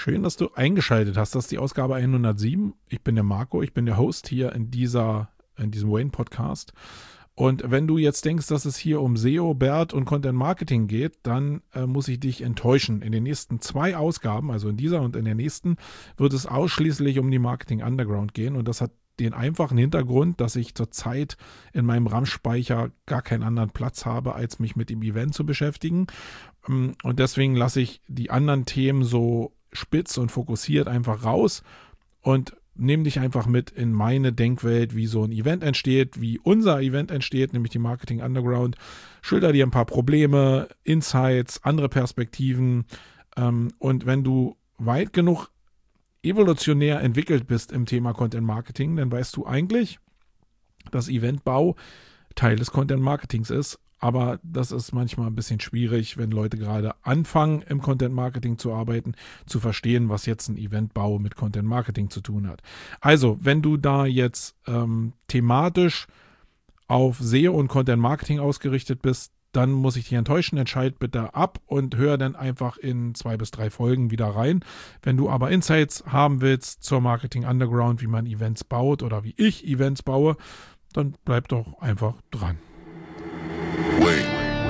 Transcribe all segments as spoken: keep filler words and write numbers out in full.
Schön, dass du eingeschaltet hast. Das ist die Ausgabe hundertsieben. Ich bin der Marco, ich bin der Host hier in dieser, in diesem Wayne-Podcast. Und wenn du jetzt denkst, dass es hier um S E O, B E R T und Content Marketing geht, dann äh, muss ich dich enttäuschen. In den nächsten zwei Ausgaben, also in dieser und in der nächsten, wird es ausschließlich um die Marketing Underground gehen. Und das hat den einfachen Hintergrund, dass ich zurzeit in meinem RAM-Speicher gar keinen anderen Platz habe, als mich mit dem Event zu beschäftigen. Und deswegen lasse ich die anderen Themen so spitz und fokussiert einfach raus und nehme dich einfach mit in meine Denkwelt, wie so ein Event entsteht, wie unser Event entsteht, nämlich die Marketing Underground. Schilder dir ein paar Probleme, Insights, andere Perspektiven. Und wenn du weit genug evolutionär entwickelt bist im Thema Content Marketing, dann weißt du eigentlich, dass Eventbau Teil des Content Marketings ist. Aber das ist manchmal ein bisschen schwierig, wenn Leute gerade anfangen, im Content Marketing zu arbeiten, zu verstehen, was jetzt ein Eventbau mit Content Marketing zu tun hat. Also, wenn du da jetzt ähm, thematisch auf S E O und Content Marketing ausgerichtet bist, dann muss ich dich enttäuschen. Entscheid bitte ab und hör dann einfach in zwei bis drei Folgen wieder rein. Wenn du aber Insights haben willst zur Marketing Underground, wie man Events baut oder wie ich Events baue, dann bleib doch einfach dran. Wait.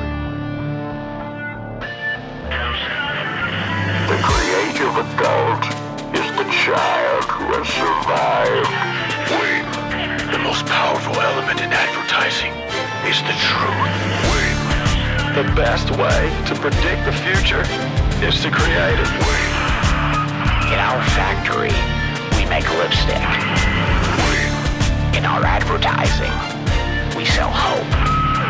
The creative adult is the child who has survived. Wait. The most powerful element in advertising is the truth. Wait. The best way to predict the future is to create it. Wait. In our factory, we make lipstick. Wait. In our advertising, we sell hope.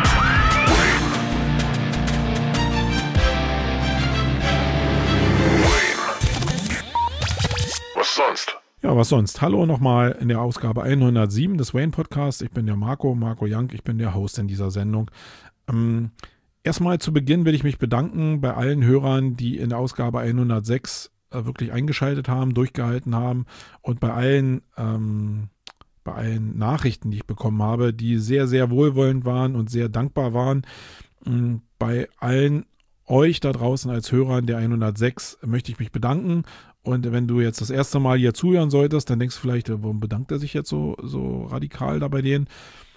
Was sonst? Ja, was sonst? Hallo nochmal in der Ausgabe hundertsieben des Wayne Podcasts. Ich bin der Marco, Marco Young, ich bin der Host in dieser Sendung. Ähm, erstmal zu Beginn will ich mich bedanken bei allen Hörern, die in der Ausgabe hundertsechs äh, wirklich eingeschaltet haben, durchgehalten haben und bei allen, ähm, bei allen Nachrichten, die ich bekommen habe, die sehr, sehr wohlwollend waren und sehr dankbar waren. Ähm, bei allen euch da draußen als Hörern der hundertsechs möchte ich mich bedanken. Und wenn du jetzt das erste Mal hier zuhören solltest, dann denkst du vielleicht, warum bedankt er sich jetzt so, so radikal da bei denen?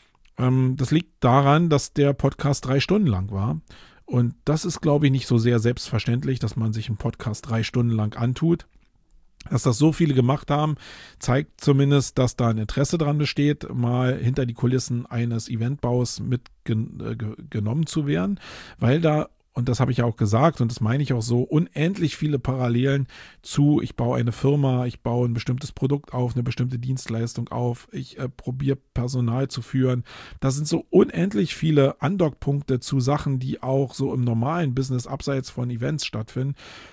Ähm, das liegt daran, dass der Podcast drei Stunden lang war. Und das ist, glaube ich, nicht so sehr selbstverständlich, dass man sich einen Podcast drei Stunden lang antut. Dass das so viele gemacht haben, zeigt zumindest, dass da ein Interesse dran besteht, mal hinter die Kulissen eines Eventbaus mitgenommen zu werden, weil da, und das habe ich ja auch gesagt und das meine ich auch so, unendlich viele Parallelen zu, ich baue eine Firma, ich baue ein bestimmtes Produkt auf, eine bestimmte Dienstleistung auf, ich äh, probiere Personal zu führen. Das sind so unendlich viele Andockpunkte zu Sachen, die auch so im normalen Business abseits von Events stattfinden,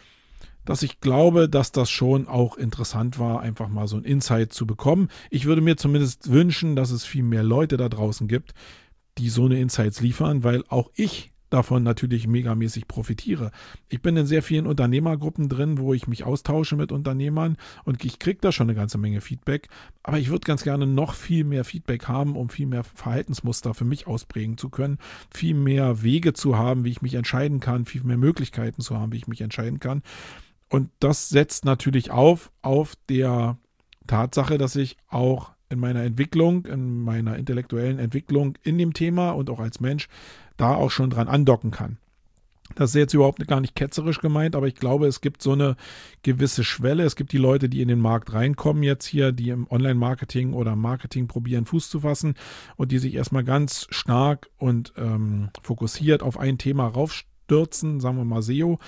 dass ich glaube, dass das schon auch interessant war, einfach mal so ein Insight zu bekommen. Ich würde mir zumindest wünschen, dass es viel mehr Leute da draußen gibt, die so eine Insights liefern, weil auch ich davon natürlich megamäßig profitiere. Ich bin in sehr vielen Unternehmergruppen drin, wo ich mich austausche mit Unternehmern und ich kriege da schon eine ganze Menge Feedback, aber ich würde ganz gerne noch viel mehr Feedback haben, um viel mehr Verhaltensmuster für mich ausprägen zu können, viel mehr Wege zu haben, wie ich mich entscheiden kann, viel mehr Möglichkeiten zu haben, wie ich mich entscheiden kann. Und das setzt natürlich auf, auf der Tatsache, dass ich auch in meiner Entwicklung, in meiner intellektuellen Entwicklung in dem Thema und auch als Mensch da auch schon dran andocken kann. Das ist jetzt überhaupt gar nicht ketzerisch gemeint, aber ich glaube, es gibt so eine gewisse Schwelle. Es gibt die Leute, die in den Markt reinkommen jetzt hier, die im Online-Marketing oder Marketing probieren, Fuß zu fassen und die sich erstmal ganz stark und ähm, fokussiert auf ein Thema raufstürzen, sagen wir mal S E O.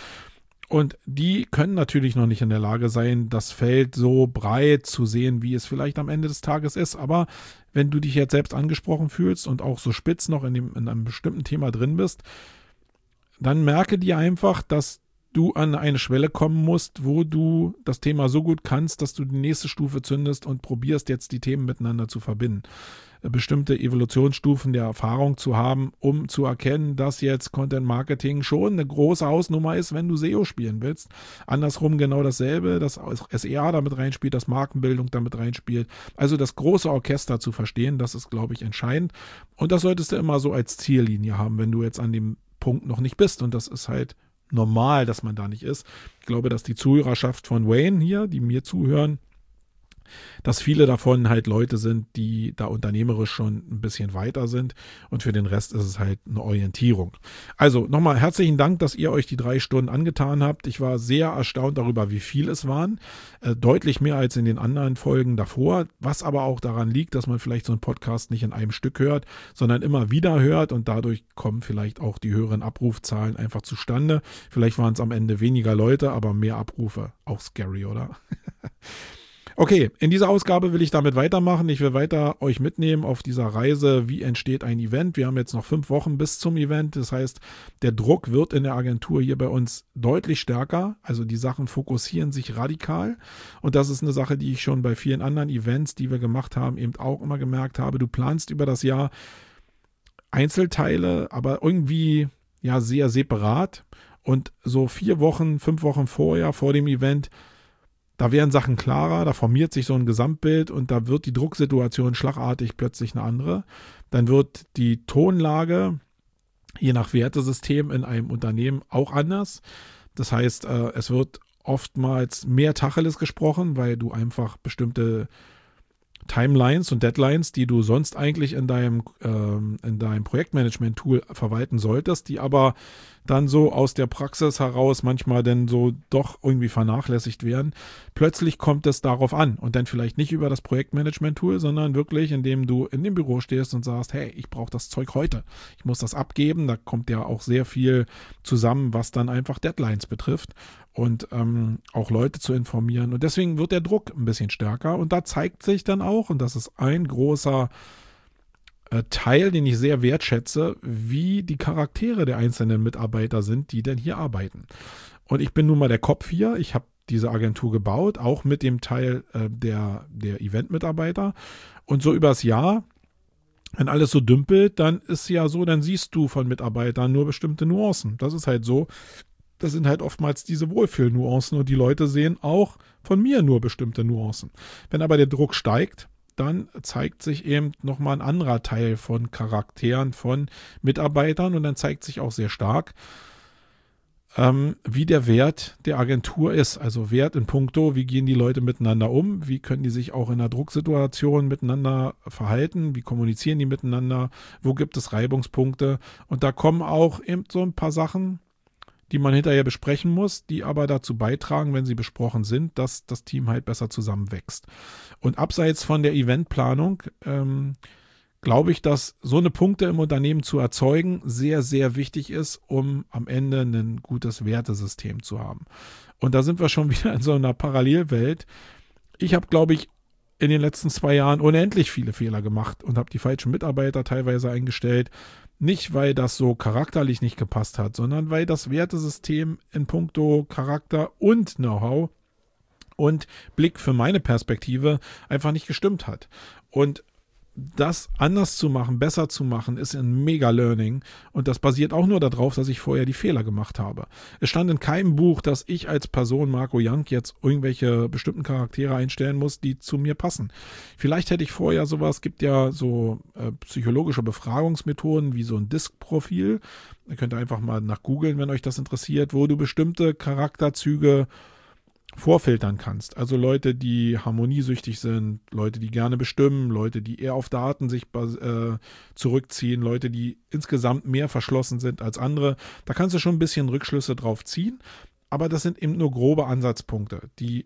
Und die können natürlich noch nicht in der Lage sein, das Feld so breit zu sehen, wie es vielleicht am Ende des Tages ist. Aber wenn du dich jetzt selbst angesprochen fühlst und auch so spitz noch in, dem, in einem bestimmten Thema drin bist, dann merke dir einfach, dass du an eine Schwelle kommen musst, wo du das Thema so gut kannst, dass du die nächste Stufe zündest und probierst jetzt die Themen miteinander zu verbinden. Bestimmte Evolutionsstufen der Erfahrung zu haben, um zu erkennen, dass jetzt Content Marketing schon eine große Hausnummer ist, wenn du S E O spielen willst. Andersrum genau dasselbe, dass S E A damit reinspielt, dass Markenbildung damit reinspielt. Also das große Orchester zu verstehen, das ist, glaube ich, entscheidend. Und das solltest du immer so als Ziellinie haben, wenn du jetzt an dem Punkt noch nicht bist. Und das ist halt normal, dass man da nicht ist. Ich glaube, dass die Zuhörerschaft von Wayne hier, die mir zuhören, dass viele davon halt Leute sind, die da unternehmerisch schon ein bisschen weiter sind und für den Rest ist es halt eine Orientierung. Also nochmal herzlichen Dank, dass ihr euch die drei Stunden angetan habt. Ich war sehr erstaunt darüber, wie viel es waren. Äh, deutlich mehr als in den anderen Folgen davor, was aber auch daran liegt, dass man vielleicht so einen Podcast nicht in einem Stück hört, sondern immer wieder hört und dadurch kommen vielleicht auch die höheren Abrufzahlen einfach zustande. Vielleicht waren es am Ende weniger Leute, aber mehr Abrufe. Auch scary, oder? Okay, in dieser Ausgabe will ich damit weitermachen. Ich will weiter euch mitnehmen auf dieser Reise, wie entsteht ein Event. Wir haben jetzt noch fünf Wochen bis zum Event. Das heißt, der Druck wird in der Agentur hier bei uns deutlich stärker. Also die Sachen fokussieren sich radikal. Und das ist eine Sache, die ich schon bei vielen anderen Events, die wir gemacht haben, eben auch immer gemerkt habe. Du planst über das Jahr Einzelteile, aber irgendwie ja sehr separat. Und so vier Wochen, fünf Wochen vorher, vor dem Event, da werden Sachen klarer, da formiert sich so ein Gesamtbild und da wird die Drucksituation schlagartig plötzlich eine andere. Dann wird die Tonlage, je nach Wertesystem in einem Unternehmen, auch anders. Das heißt, es wird oftmals mehr Tacheles gesprochen, weil du einfach bestimmte Timelines und Deadlines, die du sonst eigentlich in deinem, ähm, in deinem Projektmanagement-Tool verwalten solltest, die aber dann so aus der Praxis heraus manchmal dann so doch irgendwie vernachlässigt werden. Plötzlich kommt es darauf an und dann vielleicht nicht über das Projektmanagement-Tool, sondern wirklich, indem du in dem Büro stehst und sagst, hey, ich brauche das Zeug heute. Ich muss das abgeben. Da kommt ja auch sehr viel zusammen, was dann einfach Deadlines betrifft und ähm, auch Leute zu informieren. Und deswegen wird der Druck ein bisschen stärker und da zeigt sich dann auch, und das ist ein großer Teil, den ich sehr wertschätze, wie die Charaktere der einzelnen Mitarbeiter sind, die denn hier arbeiten. Und ich bin nun mal der Kopf hier. Ich habe diese Agentur gebaut, auch mit dem Teil äh, der, der Event-Mitarbeiter. Und so übers Jahr, wenn alles so dümpelt, dann ist ja so, dann siehst du von Mitarbeitern nur bestimmte Nuancen. Das ist halt so. Das sind halt oftmals diese Wohlfühlnuancen und die Leute sehen auch von mir nur bestimmte Nuancen. Wenn aber der Druck steigt, dann zeigt sich eben nochmal ein anderer Teil von Charakteren, von Mitarbeitern und dann zeigt sich auch sehr stark, ähm, wie der Wert der Agentur ist. Also Wert in puncto, wie gehen die Leute miteinander um, wie können die sich auch in einer Drucksituation miteinander verhalten, wie kommunizieren die miteinander, wo gibt es Reibungspunkte und da kommen auch eben so ein paar Sachen, die man hinterher besprechen muss, die aber dazu beitragen, wenn sie besprochen sind, dass das Team halt besser zusammenwächst. Und abseits von der Eventplanung ähm, glaube ich, dass so eine Punkte im Unternehmen zu erzeugen sehr, sehr wichtig ist, um am Ende ein gutes Wertesystem zu haben. Und da sind wir schon wieder in so einer Parallelwelt. Ich habe, glaube ich, in den letzten zwei Jahren unendlich viele Fehler gemacht und habe die falschen Mitarbeiter teilweise eingestellt. Nicht, weil das so charakterlich nicht gepasst hat, sondern weil das Wertesystem in puncto Charakter und Know-how und Blick für meine Perspektive einfach nicht gestimmt hat. Und das anders zu machen, besser zu machen, ist ein Mega-Learning und das basiert auch nur darauf, dass ich vorher die Fehler gemacht habe. Es stand in keinem Buch, dass ich als Person Marco Young jetzt irgendwelche bestimmten Charaktere einstellen muss, die zu mir passen. Vielleicht hätte ich vorher sowas, gibt ja so äh, psychologische Befragungsmethoden wie so ein Disk-Profil. Ihr könnt einfach mal nach googeln, wenn euch das interessiert, wo du bestimmte Charakterzüge vorfiltern kannst. Also Leute, die harmoniesüchtig sind, Leute, die gerne bestimmen, Leute, die eher auf Daten sich äh, zurückziehen, Leute, die insgesamt mehr verschlossen sind als andere. Da kannst du schon ein bisschen Rückschlüsse drauf ziehen, aber das sind eben nur grobe Ansatzpunkte. Die,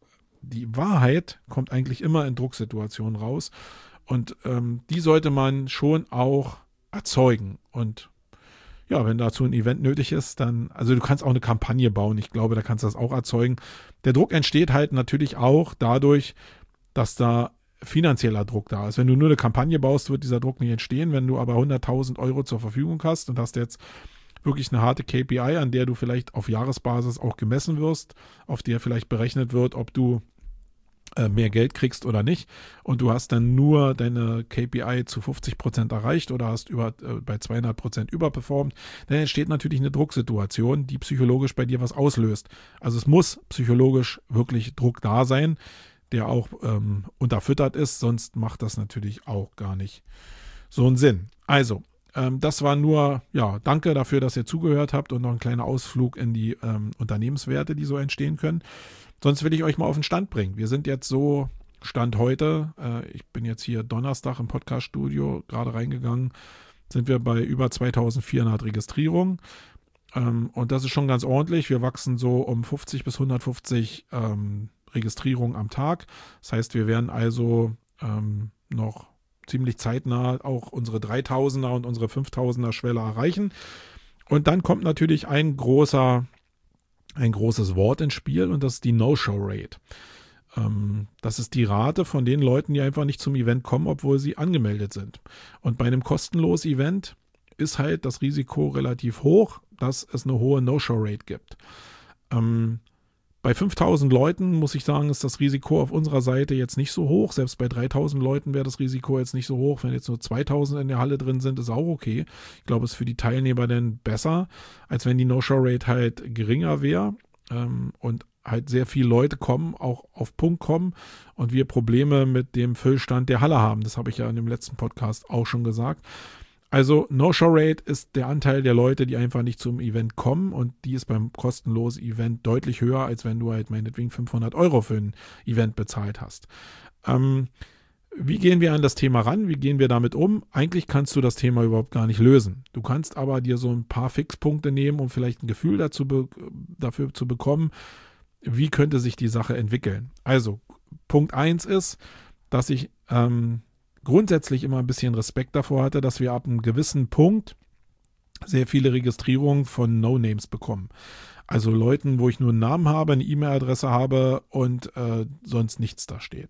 die Wahrheit kommt eigentlich immer in Drucksituationen raus und ähm, die sollte man schon auch erzeugen und ja, wenn dazu ein Event nötig ist, dann, also du kannst auch eine Kampagne bauen. Ich glaube, da kannst du das auch erzeugen. Der Druck entsteht halt natürlich auch dadurch, dass da finanzieller Druck da ist. Wenn du nur eine Kampagne baust, wird dieser Druck nicht entstehen. Wenn du aber hunderttausend Euro zur Verfügung hast und hast jetzt wirklich eine harte K P I, an der du vielleicht auf Jahresbasis auch gemessen wirst, auf der vielleicht berechnet wird, ob du mehr Geld kriegst oder nicht und du hast dann nur deine K P I zu fünfzig Prozent erreicht oder hast über, äh, bei zweihundert Prozent überperformt, dann entsteht natürlich eine Drucksituation, die psychologisch bei dir was auslöst. Also es muss psychologisch wirklich Druck da sein, der auch ähm, unterfüttert ist, sonst macht das natürlich auch gar nicht so einen Sinn. Also, ähm, das war nur, ja, danke dafür, dass ihr zugehört habt und noch ein kleiner Ausflug in die ähm, Unternehmenswerte, die so entstehen können. Sonst will ich euch mal auf den Stand bringen. Wir sind jetzt so, Stand heute, äh, ich bin jetzt hier Donnerstag im Podcast-Studio gerade reingegangen, sind wir bei über zweitausendvierhundert Registrierungen. Ähm, und das ist schon ganz ordentlich. Wir wachsen so um fünfzig bis hundertfünfzig ähm, Registrierungen am Tag. Das heißt, wir werden also ähm, noch ziemlich zeitnah auch unsere dreitausender und unsere fünftausender Schwelle erreichen. Und dann kommt natürlich ein großer, ein großes Wort ins Spiel und das ist die No-Show-Rate. Ähm, das ist die Rate von den Leuten, die einfach nicht zum Event kommen, obwohl sie angemeldet sind. Und bei einem kostenlosen Event ist halt das Risiko relativ hoch, dass es eine hohe No-Show-Rate gibt. Ähm, Bei fünftausend Leuten, muss ich sagen, ist das Risiko auf unserer Seite jetzt nicht so hoch. Selbst bei dreitausend Leuten wäre das Risiko jetzt nicht so hoch. Wenn jetzt nur zweitausend in der Halle drin sind, ist auch okay. Ich glaube, es ist für die Teilnehmer dann besser, als wenn die No-Show-Rate halt geringer wäre ähm, und halt sehr viele Leute kommen, auch auf Punkt kommen und wir Probleme mit dem Füllstand der Halle haben. Das habe ich ja in dem letzten Podcast auch schon gesagt. Also No-Show-Rate ist der Anteil der Leute, die einfach nicht zum Event kommen und die ist beim kostenlosen Event deutlich höher, als wenn du halt meinetwegen fünfhundert Euro für ein Event bezahlt hast. Ähm, wie gehen wir an das Thema ran? Wie gehen wir damit um? Eigentlich kannst du das Thema überhaupt gar nicht lösen. Du kannst aber dir so ein paar Fixpunkte nehmen, um vielleicht ein Gefühl dazu be- dafür zu bekommen, wie könnte sich die Sache entwickeln. Also Punkt eins ist, dass ich ähm, grundsätzlich immer ein bisschen Respekt davor hatte, dass wir ab einem gewissen Punkt sehr viele Registrierungen von No-Names bekommen. Also Leuten, wo ich nur einen Namen habe, eine E-Mail-Adresse habe und äh, sonst nichts da steht.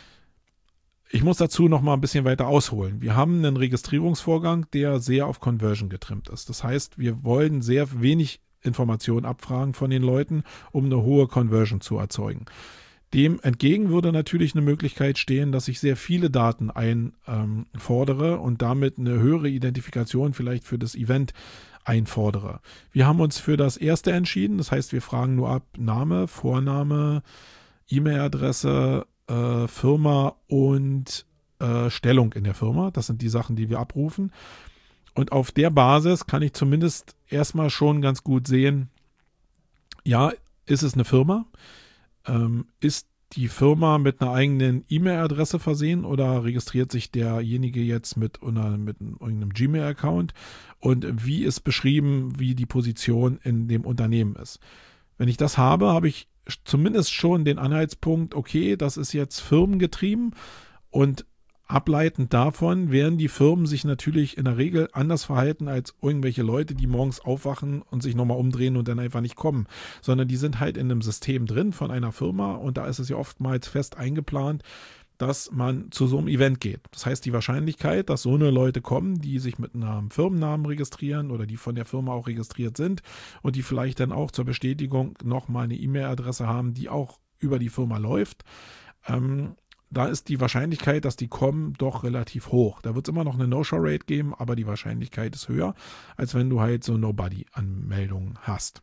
Ich muss dazu noch mal ein bisschen weiter ausholen. Wir haben einen Registrierungsvorgang, der sehr auf Conversion getrimmt ist. Das heißt, wir wollen sehr wenig Informationen abfragen von den Leuten, um eine hohe Conversion zu erzeugen. Dem entgegen würde natürlich eine Möglichkeit stehen, dass ich sehr viele Daten einfordere ähm, und damit eine höhere Identifikation vielleicht für das Event einfordere. Wir haben uns für das erste entschieden, das heißt, wir fragen nur ab Name, Vorname, E-Mail-Adresse, äh, Firma und äh, Stellung in der Firma. Das sind die Sachen, die wir abrufen. Und auf der Basis kann ich zumindest erstmal schon ganz gut sehen, ja, ist es eine Firma? Ähm, ist die Firma mit einer eigenen E-Mail-Adresse versehen oder registriert sich derjenige jetzt mit, oder mit irgendeinem Gmail-Account? Und wie ist beschrieben, wie die Position in dem Unternehmen ist? Wenn ich das habe, habe ich zumindest schon den Anhaltspunkt, okay, das ist jetzt firmengetrieben und ableitend davon werden die Firmen sich natürlich in der Regel anders verhalten als irgendwelche Leute, die morgens aufwachen und sich nochmal umdrehen und dann einfach nicht kommen, sondern die sind halt in einem System drin von einer Firma und da ist es ja oftmals fest eingeplant, dass man zu so einem Event geht. Das heißt, die Wahrscheinlichkeit, dass so eine Leute kommen, die sich mit einem Firmennamen registrieren oder die von der Firma auch registriert sind und die vielleicht dann auch zur Bestätigung nochmal eine E-Mail-Adresse haben, die auch über die Firma läuft, ähm, da ist die Wahrscheinlichkeit, dass die kommen, doch relativ hoch. Da wird es immer noch eine No-Show-Rate geben, aber die Wahrscheinlichkeit ist höher, als wenn du halt so Nobody-Anmeldungen hast.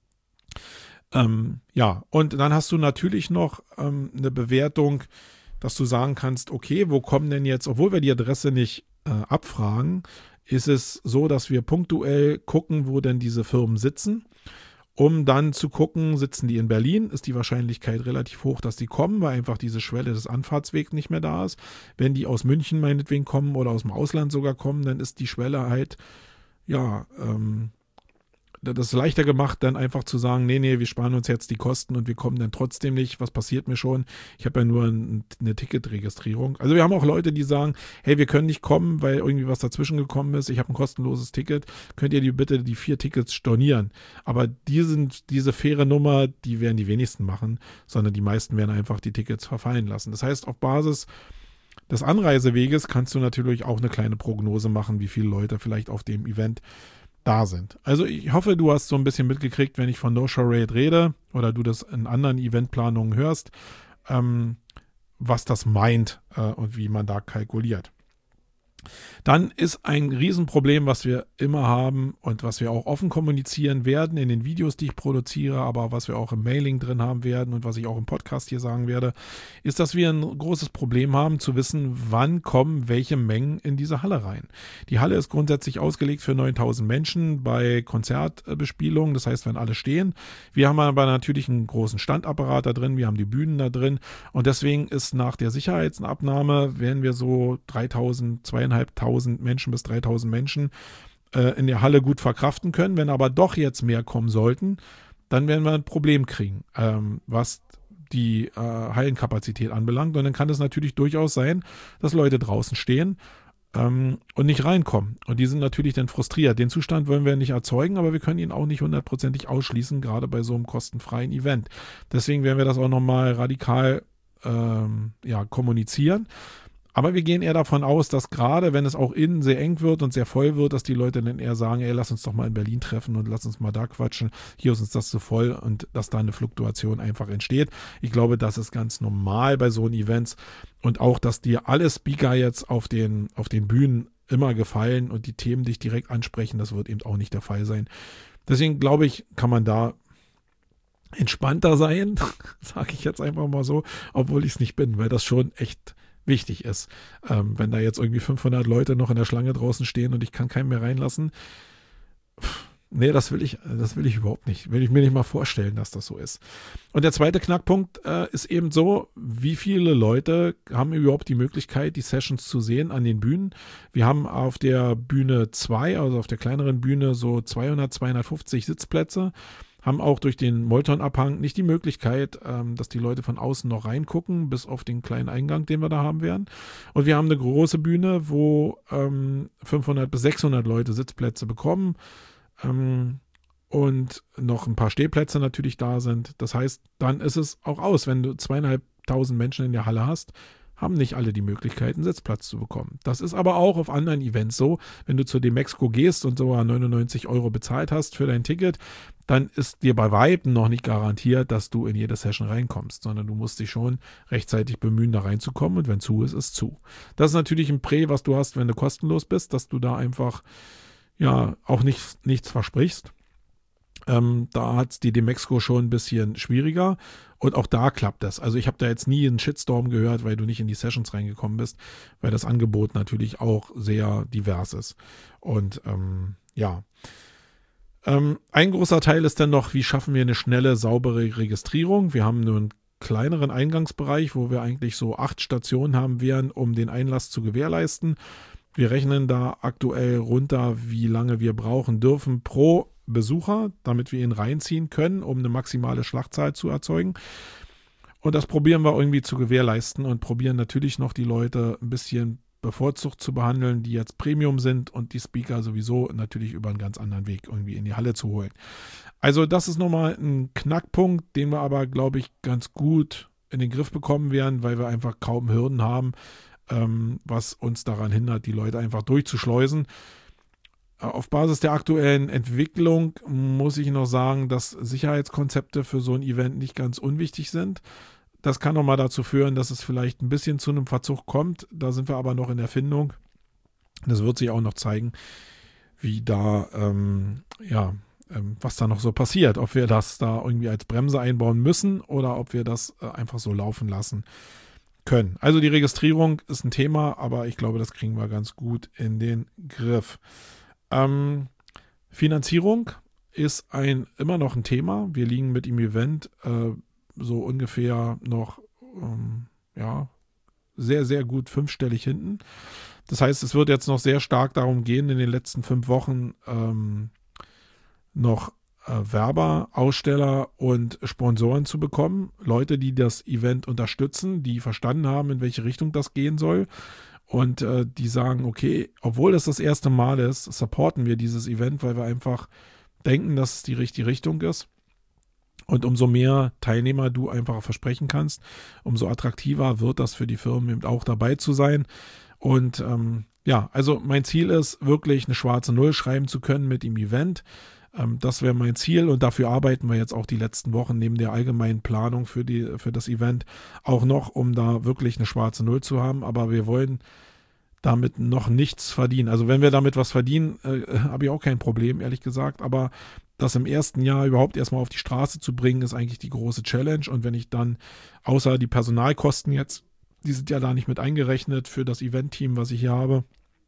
Ähm, ja, und dann hast du natürlich noch ähm, eine Bewertung, dass du sagen kannst, okay, wo kommen denn jetzt, obwohl wir die Adresse nicht äh, abfragen, ist es so, dass wir punktuell gucken, wo denn diese Firmen sitzen, um dann zu gucken, sitzen die in Berlin, ist die Wahrscheinlichkeit relativ hoch, dass die kommen, weil einfach diese Schwelle des Anfahrtswegs nicht mehr da ist. Wenn die aus München meinetwegen kommen oder aus dem Ausland sogar kommen, dann ist die Schwelle halt, ja, ähm, das ist leichter gemacht, dann einfach zu sagen, nee, nee, wir sparen uns jetzt die Kosten und wir kommen dann trotzdem nicht. Was passiert mir schon? Ich habe ja nur ein, eine Ticketregistrierung. Also wir haben auch Leute, die sagen, hey, wir können nicht kommen, weil irgendwie was dazwischen gekommen ist. Ich habe ein kostenloses Ticket. Könnt ihr die bitte die vier Tickets stornieren? Aber die sind, diese faire Nummer, die werden die wenigsten machen, sondern die meisten werden einfach die Tickets verfallen lassen. Das heißt, auf Basis des Anreiseweges kannst du natürlich auch eine kleine Prognose machen, wie viele Leute vielleicht auf dem Event da sind. Also ich hoffe, du hast so ein bisschen mitgekriegt, wenn ich von No-Show-Rate rede oder du das in anderen Eventplanungen hörst, ähm, was das meint äh, und wie man da kalkuliert. Dann ist ein Riesenproblem, was wir immer haben und was wir auch offen kommunizieren werden in den Videos, die ich produziere, aber was wir auch im Mailing drin haben werden und was ich auch im Podcast hier sagen werde, ist, dass wir ein großes Problem haben zu wissen, wann kommen welche Mengen in diese Halle rein. Die Halle ist grundsätzlich ausgelegt für neuntausend Menschen bei Konzertbespielungen, das heißt, wenn alle stehen. Wir haben aber natürlich einen großen Standapparat da drin, wir haben die Bühnen da drin und deswegen ist nach der Sicherheitsabnahme, werden wir so dreitausend, zweieinhalbtausend Menschen bis dreitausend Menschen äh, in der Halle gut verkraften können. Wenn aber doch jetzt mehr kommen sollten, dann werden wir ein Problem kriegen, ähm, was die äh, Hallenkapazität anbelangt. Und dann kann es natürlich durchaus sein, dass Leute draußen stehen ähm, und nicht reinkommen. Und die sind natürlich dann frustriert. Den Zustand wollen wir nicht erzeugen, aber wir können ihn auch nicht hundertprozentig ausschließen, gerade bei so einem kostenfreien Event. Deswegen werden wir das auch nochmal radikal ähm, ja, kommunizieren. Aber wir gehen eher davon aus, dass gerade, wenn es auch innen sehr eng wird und sehr voll wird, dass die Leute dann eher sagen, ey, lass uns doch mal in Berlin treffen und lass uns mal da quatschen. Hier ist uns das zu voll und dass da eine Fluktuation einfach entsteht. Ich glaube, das ist ganz normal bei so Events und auch, dass dir alle Speaker jetzt auf den, auf den Bühnen immer gefallen und die Themen dich direkt ansprechen, das wird eben auch nicht der Fall sein. Deswegen glaube ich, kann man da entspannter sein, sage ich jetzt einfach mal so, obwohl ich es nicht bin, weil das schon echt wichtig ist. Ähm, wenn da jetzt irgendwie fünfhundert Leute noch in der Schlange draußen stehen und ich kann keinen mehr reinlassen, pff, nee, das will ich, das will ich überhaupt nicht. Will ich mir nicht mal vorstellen, dass das so ist. Und der zweite Knackpunkt äh, ist eben so, wie viele Leute haben überhaupt die Möglichkeit, die Sessions zu sehen an den Bühnen. Wir haben auf der Bühne zwei, also auf der kleineren Bühne, so zweihundert, zweihundertfünfzig Sitzplätze. Haben auch durch den Molton-Abhang nicht die Möglichkeit, ähm, dass die Leute von außen noch reingucken, bis auf den kleinen Eingang, den wir da haben werden. Und wir haben eine große Bühne, wo ähm, fünfhundert bis sechshundert Leute Sitzplätze bekommen ähm, und noch ein paar Stehplätze natürlich da sind. Das heißt, dann ist es auch aus, wenn du zweieinhalbtausend Menschen in der Halle hast, haben nicht alle die Möglichkeit, einen Sitzplatz zu bekommen. Das ist aber auch auf anderen Events so. Wenn du zu Demexco gehst und sogar neunundneunzig Euro bezahlt hast für dein Ticket, dann ist dir bei Weitem noch nicht garantiert, dass du in jede Session reinkommst, sondern du musst dich schon rechtzeitig bemühen, da reinzukommen und wenn zu ist, ist zu. Das ist natürlich ein Prä, was du hast, wenn du kostenlos bist, dass du da einfach ja auch nicht, nichts versprichst. Ähm, da hat es die Demexco schon ein bisschen schwieriger und auch da klappt das. Also ich habe da jetzt nie einen Shitstorm gehört, weil du nicht in die Sessions reingekommen bist, weil das Angebot natürlich auch sehr divers ist. Und ähm, ja, ähm, ein großer Teil ist dann noch, wie schaffen wir eine schnelle, saubere Registrierung. Wir haben nur einen kleineren Eingangsbereich, wo wir eigentlich so acht Stationen haben werden, um den Einlass zu gewährleisten. Wir rechnen da aktuell runter, wie lange wir brauchen dürfen pro Besucher, damit wir ihn reinziehen können, um eine maximale Schlachtzahl zu erzeugen. Und das probieren wir irgendwie zu gewährleisten und probieren natürlich noch die Leute ein bisschen bevorzugt zu behandeln, die jetzt Premium sind und die Speaker sowieso natürlich über einen ganz anderen Weg irgendwie in die Halle zu holen. Also das ist nochmal ein Knackpunkt, den wir aber, glaube ich, ganz gut in den Griff bekommen werden, weil wir einfach kaum Hürden haben, ähm, was uns daran hindert, die Leute einfach durchzuschleusen. Auf Basis der aktuellen Entwicklung muss ich noch sagen, dass Sicherheitskonzepte für so ein Event nicht ganz unwichtig sind. Das kann nochmal dazu führen, dass es vielleicht ein bisschen zu einem Verzug kommt. Da sind wir aber noch in der Findung. Das wird sich auch noch zeigen, wie da, ähm, ja, ähm, was da noch so passiert. Ob wir das da irgendwie als Bremse einbauen müssen oder ob wir das äh, einfach so laufen lassen können. Also die Registrierung ist ein Thema, aber ich glaube, das kriegen wir ganz gut in den Griff. Ähm, Finanzierung ist ein immer noch ein Thema. Wir liegen mit dem Event äh, so ungefähr noch ähm, ja, sehr, sehr gut fünfstellig hinten. Das heißt, es wird jetzt noch sehr stark darum gehen, in den letzten fünf Wochen ähm, noch äh, Werber, Aussteller und Sponsoren zu bekommen. Leute, die das Event unterstützen, die verstanden haben, in welche Richtung das gehen soll. Und äh, die sagen, okay, obwohl das das erste Mal ist, supporten wir dieses Event, weil wir einfach denken, dass es die richtige Richtung ist. Und umso mehr Teilnehmer du einfach versprechen kannst, umso attraktiver wird das für die Firmen eben auch dabei zu sein. Und ähm, ja, also mein Ziel ist wirklich eine schwarze Null schreiben zu können mit dem Event. Ähm, das wäre mein Ziel und dafür arbeiten wir jetzt auch die letzten Wochen neben der allgemeinen Planung für, die, für das Event auch noch, um da wirklich eine schwarze Null zu haben. Aber wir wollen damit noch nichts verdienen. Also wenn wir damit was verdienen, äh, habe ich auch kein Problem, ehrlich gesagt. Aber das im ersten Jahr überhaupt erstmal auf die Straße zu bringen, ist eigentlich die große Challenge. Und wenn ich dann, außer die Personalkosten jetzt, die sind ja da nicht mit eingerechnet für das Event-Team, was ich hier habe,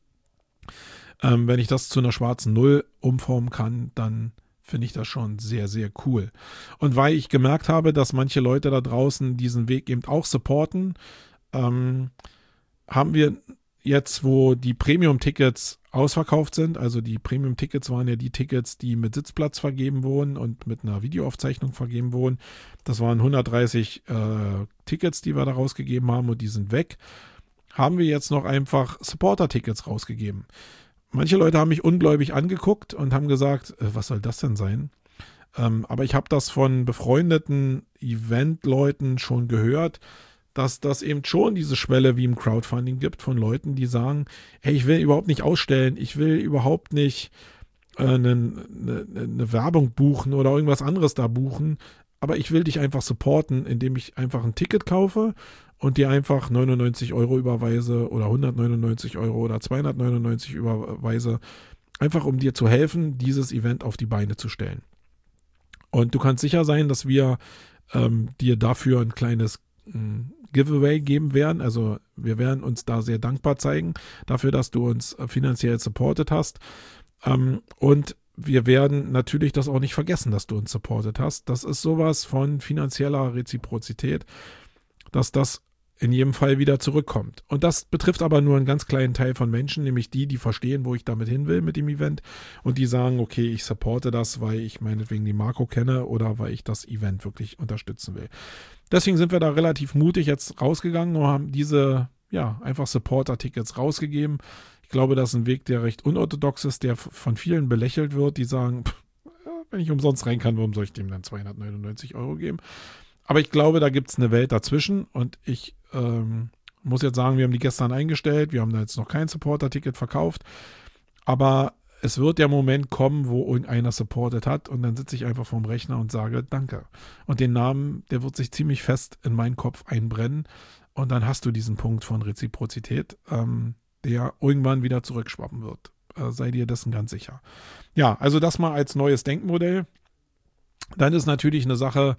ähm, wenn ich das zu einer schwarzen Null umformen kann, dann finde ich das schon sehr, sehr cool. Und weil ich gemerkt habe, dass manche Leute da draußen diesen Weg eben auch supporten, ähm, haben wir jetzt, wo die Premium-Tickets ausverkauft sind, also die Premium-Tickets waren ja die Tickets, die mit Sitzplatz vergeben wurden und mit einer Videoaufzeichnung vergeben wurden. Das waren hundertdreißig äh, Tickets, die wir da rausgegeben haben und die sind weg. Haben wir jetzt noch einfach Supporter-Tickets rausgegeben. Manche Leute haben mich ungläubig angeguckt und haben gesagt, äh, was soll das denn sein? Ähm, aber ich habe das von befreundeten Event-Leuten schon gehört, dass das eben schon diese Schwelle wie im Crowdfunding gibt von Leuten, die sagen, hey, ich will überhaupt nicht ausstellen, ich will überhaupt nicht äh, eine, eine, eine Werbung buchen oder irgendwas anderes da buchen, aber ich will dich einfach supporten, indem ich einfach ein Ticket kaufe und dir einfach neunundneunzig Euro überweise oder hundertneunundneunzig Euro oder zweihundertneunundneunzig überweise, einfach um dir zu helfen, dieses Event auf die Beine zu stellen. Und du kannst sicher sein, dass wir ähm, dir dafür ein kleines ein Giveaway geben werden. Also wir werden uns da sehr dankbar zeigen dafür, dass du uns finanziell supportet hast. Ähm, und wir werden natürlich das auch nicht vergessen, dass du uns supportet hast. Das ist sowas von finanzieller Reziprozität, dass das in jedem Fall wieder zurückkommt. Und das betrifft aber nur einen ganz kleinen Teil von Menschen, nämlich die, die verstehen, wo ich damit hin will mit dem Event und die sagen, okay, ich supporte das, weil ich meinetwegen die Marco kenne oder weil ich das Event wirklich unterstützen will. Deswegen sind wir da relativ mutig jetzt rausgegangen und haben diese, ja, einfach Supporter-Tickets rausgegeben. Ich glaube, das ist ein Weg, der recht unorthodox ist, der von vielen belächelt wird, die sagen, pff, wenn ich umsonst rein kann, warum soll ich dem dann zweihundertneunundneunzig Euro geben? Aber ich glaube, da gibt es eine Welt dazwischen und ich ähm, muss jetzt sagen, wir haben die gestern eingestellt, wir haben da jetzt noch kein Supporter-Ticket verkauft, aber es wird der Moment kommen, wo irgendeiner supportet hat und dann sitze ich einfach vorm Rechner und sage Danke. Und den Namen, der wird sich ziemlich fest in meinen Kopf einbrennen und dann hast du diesen Punkt von Reziprozität, ähm, der irgendwann wieder zurückschwappen wird. Äh, sei dir dessen ganz sicher. Ja, also das mal als neues Denkmodell. Dann ist natürlich eine Sache,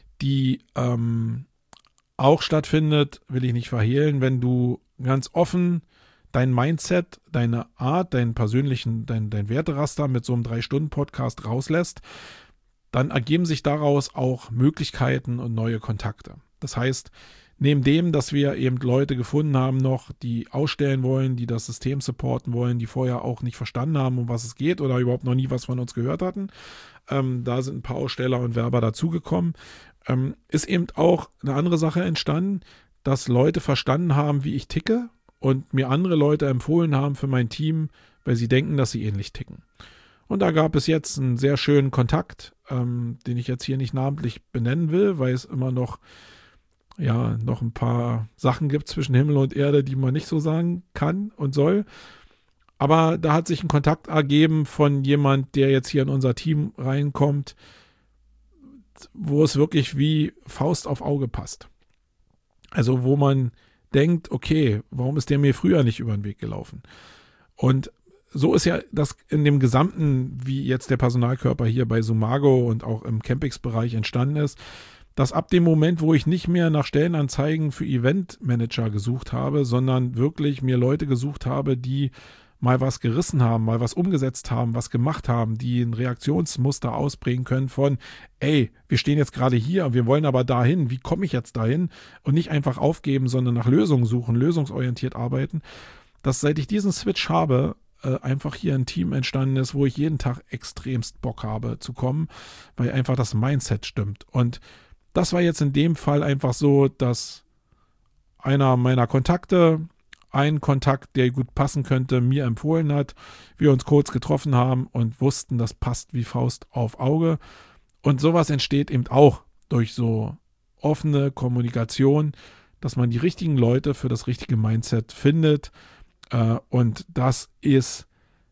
die ähm, auch stattfindet, will ich nicht verhehlen, wenn du ganz offen dein Mindset, deine Art, deinen persönlichen, dein, dein Werteraster mit so einem drei Stunden Podcast rauslässt, dann ergeben sich daraus auch Möglichkeiten und neue Kontakte. Das heißt, neben dem, dass wir eben Leute gefunden haben noch, die ausstellen wollen, die das System supporten wollen, die vorher auch nicht verstanden haben, um was es geht oder überhaupt noch nie was von uns gehört hatten, ähm, da sind ein paar Aussteller und Werber dazugekommen, ähm, ist eben auch eine andere Sache entstanden, dass Leute verstanden haben, wie ich ticke und mir andere Leute empfohlen haben für mein Team, weil sie denken, dass sie ähnlich ticken. Und da gab es jetzt einen sehr schönen Kontakt, ähm, den ich jetzt hier nicht namentlich benennen will, weil es immer noch, ja, noch ein paar Sachen gibt zwischen Himmel und Erde, die man nicht so sagen kann und soll. Aber da hat sich ein Kontakt ergeben von jemand, der jetzt hier in unser Team reinkommt, wo es wirklich wie Faust auf Auge passt. Also wo man denkt, okay, warum ist der mir früher nicht über den Weg gelaufen? Und so ist ja das in dem Gesamten, wie jetzt der Personalkörper hier bei Sumago und auch im Campix-Bereich entstanden ist, dass ab dem Moment, wo ich nicht mehr nach Stellenanzeigen für Eventmanager gesucht habe, sondern wirklich mir Leute gesucht habe, die mal was gerissen haben, mal was umgesetzt haben, was gemacht haben, die ein Reaktionsmuster ausprägen können von, ey, wir stehen jetzt gerade hier, wir wollen aber dahin, wie komme ich jetzt dahin? Und nicht einfach aufgeben, sondern nach Lösungen suchen, lösungsorientiert arbeiten. Dass seit ich diesen Switch habe, äh, einfach hier ein Team entstanden ist, wo ich jeden Tag extremst Bock habe zu kommen, weil einfach das Mindset stimmt. Und das war jetzt in dem Fall einfach so, dass einer meiner Kontakte, ein Kontakt, der gut passen könnte, mir empfohlen hat. Wir uns kurz getroffen haben und wussten, das passt wie Faust auf Auge. Und sowas entsteht eben auch durch so offene Kommunikation, dass man die richtigen Leute für das richtige Mindset findet. Und das ist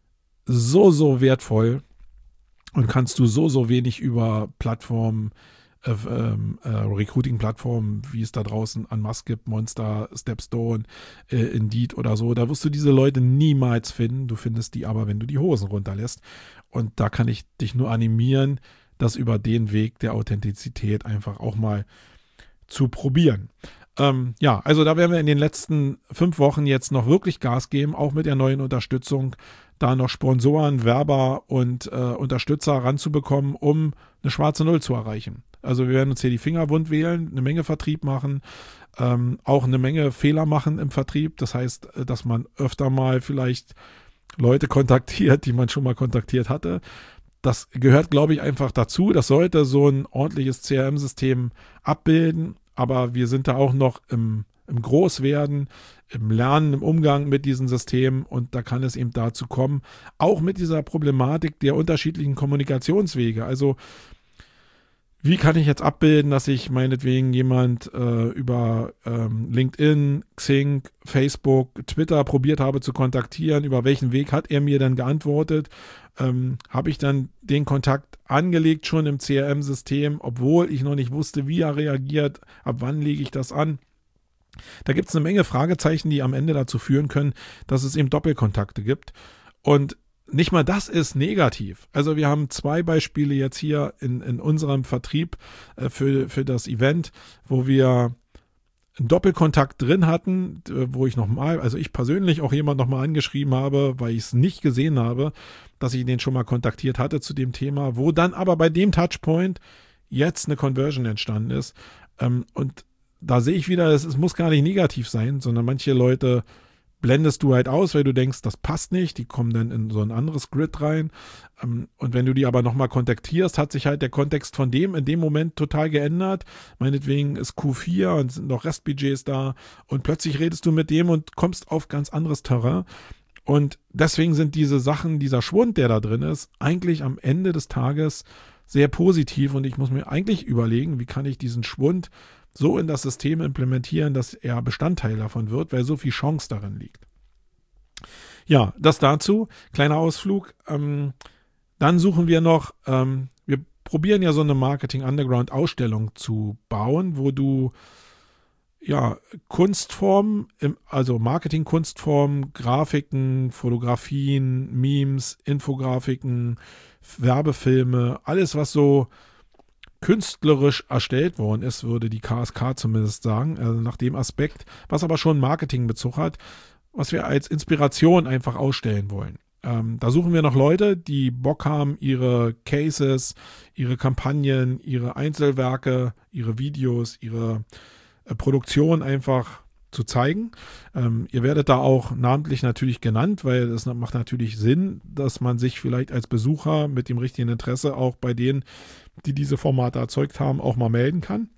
so, so wertvoll und kannst du so, so wenig über Plattformen äh, äh, Recruiting-Plattformen, wie es da draußen an Musk gibt, Monster, Stepstone, äh, Indeed oder so. Da wirst du diese Leute niemals finden. Du findest die aber, wenn du die Hosen runterlässt. Und da kann ich dich nur animieren, das über den Weg der Authentizität einfach auch mal zu probieren. Ähm, ja, also da werden wir in den letzten fünf Wochen jetzt noch wirklich Gas geben, auch mit der neuen Unterstützung, da noch Sponsoren, Werber und äh, Unterstützer ranzubekommen, um eine schwarze Null zu erreichen. Also wir werden uns hier die Finger wund wählen, eine Menge Vertrieb machen, ähm, auch eine Menge Fehler machen im Vertrieb. Das heißt, dass man öfter mal vielleicht Leute kontaktiert, die man schon mal kontaktiert hatte. Das gehört, glaube ich, einfach dazu. Das sollte so ein ordentliches C R M-System abbilden. Aber wir sind da auch noch im, im Großwerden, im Lernen, im Umgang mit diesen Systemen. Und da kann es eben dazu kommen, auch mit dieser Problematik der unterschiedlichen Kommunikationswege. Also wie kann ich jetzt abbilden, dass ich meinetwegen jemand äh, über ähm, LinkedIn, Xing, Facebook, Twitter probiert habe zu kontaktieren? Über welchen Weg hat er mir dann geantwortet? Ähm, habe ich dann den Kontakt angelegt schon im C R M-System, obwohl ich noch nicht wusste, wie er reagiert? Ab wann lege ich das an? Da gibt es eine Menge Fragezeichen, die am Ende dazu führen können, dass es eben Doppelkontakte gibt. Und nicht mal das ist negativ. Also wir haben zwei Beispiele jetzt hier in, in unserem Vertrieb äh, für, für das Event, wo wir einen Doppelkontakt drin hatten, äh, wo ich nochmal, also ich persönlich auch jemand nochmal angeschrieben habe, weil ich es nicht gesehen habe, dass ich den schon mal kontaktiert hatte zu dem Thema, wo dann aber bei dem Touchpoint jetzt eine Conversion entstanden ist. Ähm, und da sehe ich wieder, es, es muss gar nicht negativ sein, sondern manche Leute blendest du halt aus, weil du denkst, das passt nicht, die kommen dann in so ein anderes Grid rein. Und wenn du die aber nochmal kontaktierst, hat sich halt der Kontext von dem in dem Moment total geändert. Meinetwegen ist Q vier und sind noch Restbudgets da und plötzlich redest du mit dem und kommst auf ganz anderes Terrain. Und deswegen sind diese Sachen, dieser Schwund, der da drin ist, eigentlich am Ende des Tages sehr positiv und ich muss mir eigentlich überlegen, wie kann ich diesen Schwund so in das System implementieren, dass er Bestandteil davon wird, weil so viel Chance darin liegt. Ja, das dazu. Kleiner Ausflug. Ähm, dann suchen wir noch, ähm, wir probieren ja so eine Marketing-Underground-Ausstellung zu bauen, wo du ja Kunstformen, also Marketing-Kunstformen, Grafiken, Fotografien, Memes, Infografiken, Werbefilme, alles was so künstlerisch erstellt worden ist, würde die K S K zumindest sagen, also nach dem Aspekt, was aber schon Marketingbezug hat, was wir als Inspiration einfach ausstellen wollen. Ähm, da suchen wir noch Leute, die Bock haben, ihre Cases, ihre Kampagnen, ihre Einzelwerke, ihre Videos, ihre äh, Produktion einfach zu zeigen. Ähm, ihr werdet da auch namentlich natürlich genannt, weil es macht natürlich Sinn, dass man sich vielleicht als Besucher mit dem richtigen Interesse auch bei denen, die diese Formate erzeugt haben, auch mal melden kann.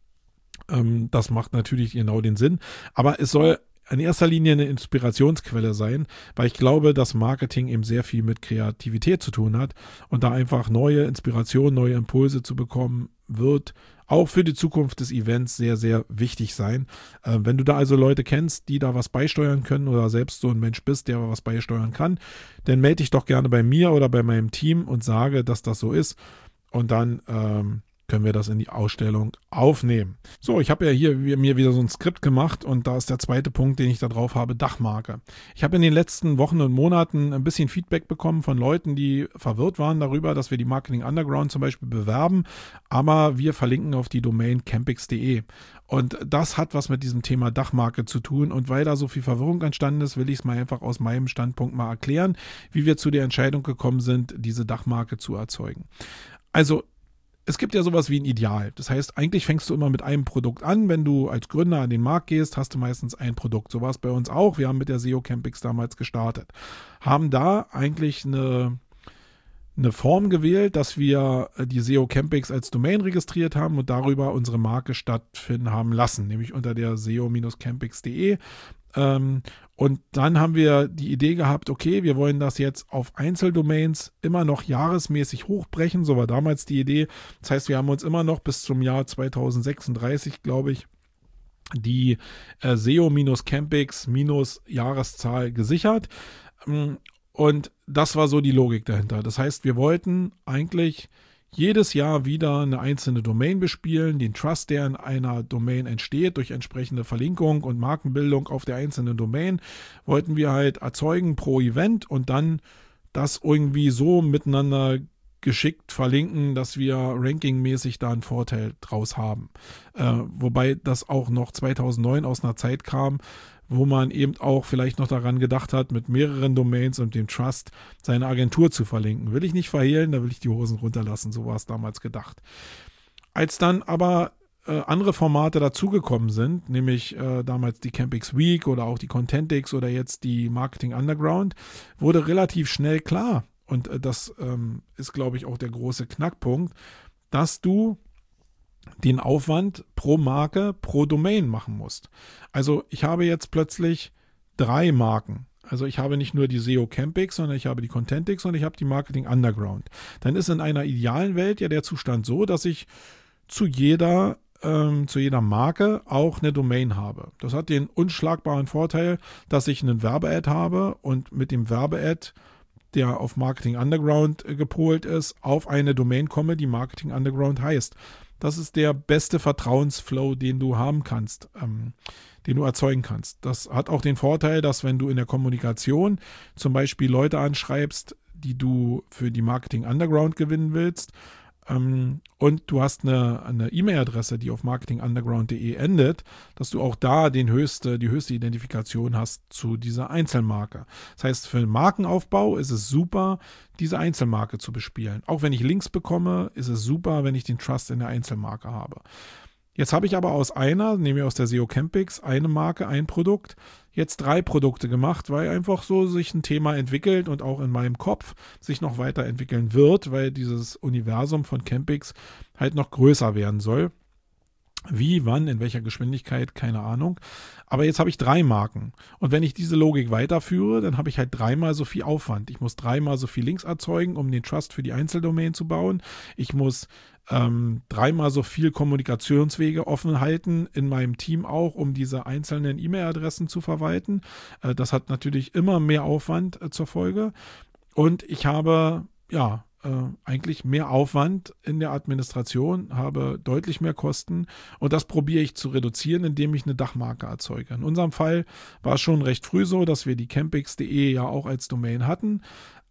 Ähm, das macht natürlich genau den Sinn. Aber es soll in erster Linie eine Inspirationsquelle sein, weil ich glaube, dass Marketing eben sehr viel mit Kreativität zu tun hat und da einfach neue Inspirationen, neue Impulse zu bekommen, wird auch für die Zukunft des Events sehr, sehr wichtig sein. Äh, wenn du da also Leute kennst, die da was beisteuern können oder selbst so ein Mensch bist, der was beisteuern kann, dann melde dich doch gerne bei mir oder bei meinem Team und sage, dass das so ist. Und dann ähm, können wir das in die Ausstellung aufnehmen. So, ich habe ja hier mir wieder so ein Skript gemacht und da ist der zweite Punkt, den ich da drauf habe, Dachmarke. Ich habe in den letzten Wochen und Monaten ein bisschen Feedback bekommen von Leuten, die verwirrt waren darüber, dass wir die Marketing Underground zum Beispiel bewerben, aber wir verlinken auf die Domain campix punkt de. Und das hat was mit diesem Thema Dachmarke zu tun und weil da so viel Verwirrung entstanden ist, will ich es mal einfach aus meinem Standpunkt mal erklären, wie wir zu der Entscheidung gekommen sind, diese Dachmarke zu erzeugen. Also es gibt ja sowas wie ein Ideal. Das heißt, eigentlich fängst du immer mit einem Produkt an. Wenn du als Gründer an den Markt gehst, hast du meistens ein Produkt. So war es bei uns auch. Wir haben mit der S E O Campix damals gestartet. Haben da eigentlich eine, eine Form gewählt, dass wir die S E O Campix als Domain registriert haben und darüber unsere Marke stattfinden haben lassen, nämlich unter der S E O Campix punkt de. Ähm, und dann haben wir die Idee gehabt, okay, wir wollen das jetzt auf Einzeldomains immer noch jahresmäßig hochbrechen. So war damals die Idee. Das heißt, wir haben uns immer noch bis zum Jahr zweitausendsechsunddreißig, glaube ich, die äh, S E O Campix Jahreszahl gesichert. Und das war so die Logik dahinter. Das heißt, wir wollten eigentlich jedes Jahr wieder eine einzelne Domain bespielen, den Trust, der in einer Domain entsteht, durch entsprechende Verlinkung und Markenbildung auf der einzelnen Domain, wollten wir halt erzeugen pro Event und dann das irgendwie so miteinander geschickt verlinken, dass wir rankingmäßig da einen Vorteil draus haben. Äh, wobei das auch noch zweitausendneun aus einer Zeit kam, wo man eben auch vielleicht noch daran gedacht hat, mit mehreren Domains und dem Trust seine Agentur zu verlinken. Will ich nicht verhehlen, da will ich die Hosen runterlassen, so war es damals gedacht. Als dann aber äh, andere Formate dazugekommen sind, nämlich äh, damals die Campix Week oder auch die Contentix oder jetzt die Marketing Underground, wurde relativ schnell klar, und äh, das ähm, ist, glaube ich, auch der große Knackpunkt, dass du den Aufwand pro Marke, pro Domain machen musst. Also ich habe jetzt plötzlich drei Marken. Also ich habe nicht nur die S E O Campix, sondern ich habe die Contentix und ich habe die Marketing Underground. Dann ist in einer idealen Welt ja der Zustand so, dass ich zu jeder, ähm, zu jeder Marke auch eine Domain habe. Das hat den unschlagbaren Vorteil, dass ich einen Werbe-Ad habe und mit dem Werbe-Ad, der auf Marketing Underground äh, gepolt ist, auf eine Domain komme, die Marketing Underground heißt. Das ist der beste Vertrauensflow, den du haben kannst, ähm, den du erzeugen kannst. Das hat auch den Vorteil, dass wenn du in der Kommunikation zum Beispiel Leute anschreibst, die du für die Marketing Underground gewinnen willst, ähm, und du hast eine, eine E-Mail-Adresse, die auf marketing underground punkt de endet, dass du auch da den höchste, die höchste Identifikation hast zu dieser Einzelmarke. Das heißt, für den Markenaufbau ist es super, diese Einzelmarke zu bespielen. Auch wenn ich Links bekomme, ist es super, wenn ich den Trust in der Einzelmarke habe. Jetzt habe ich aber aus einer, nämlich aus der S E O Campix, eine Marke, ein Produkt, jetzt drei Produkte gemacht, weil einfach so sich ein Thema entwickelt und auch in meinem Kopf sich noch weiterentwickeln wird, weil dieses Universum von Campix halt noch größer werden soll. Wie, wann, in welcher Geschwindigkeit, keine Ahnung. Aber jetzt habe ich drei Marken. Und wenn ich diese Logik weiterführe, dann habe ich halt dreimal so viel Aufwand. Ich muss dreimal so viel Links erzeugen, um den Trust für die Einzeldomain zu bauen. Ich muss ähm, dreimal so viel Kommunikationswege offen halten, in meinem Team auch, um diese einzelnen E-Mail-Adressen zu verwalten. Äh, das hat natürlich immer mehr Aufwand äh, zur Folge. Und ich habe, ja, Äh, eigentlich mehr Aufwand in der Administration, habe deutlich mehr Kosten und das probiere ich zu reduzieren, indem ich eine Dachmarke erzeuge. In unserem Fall war es schon recht früh so, dass wir die campix punkt de ja auch als Domain hatten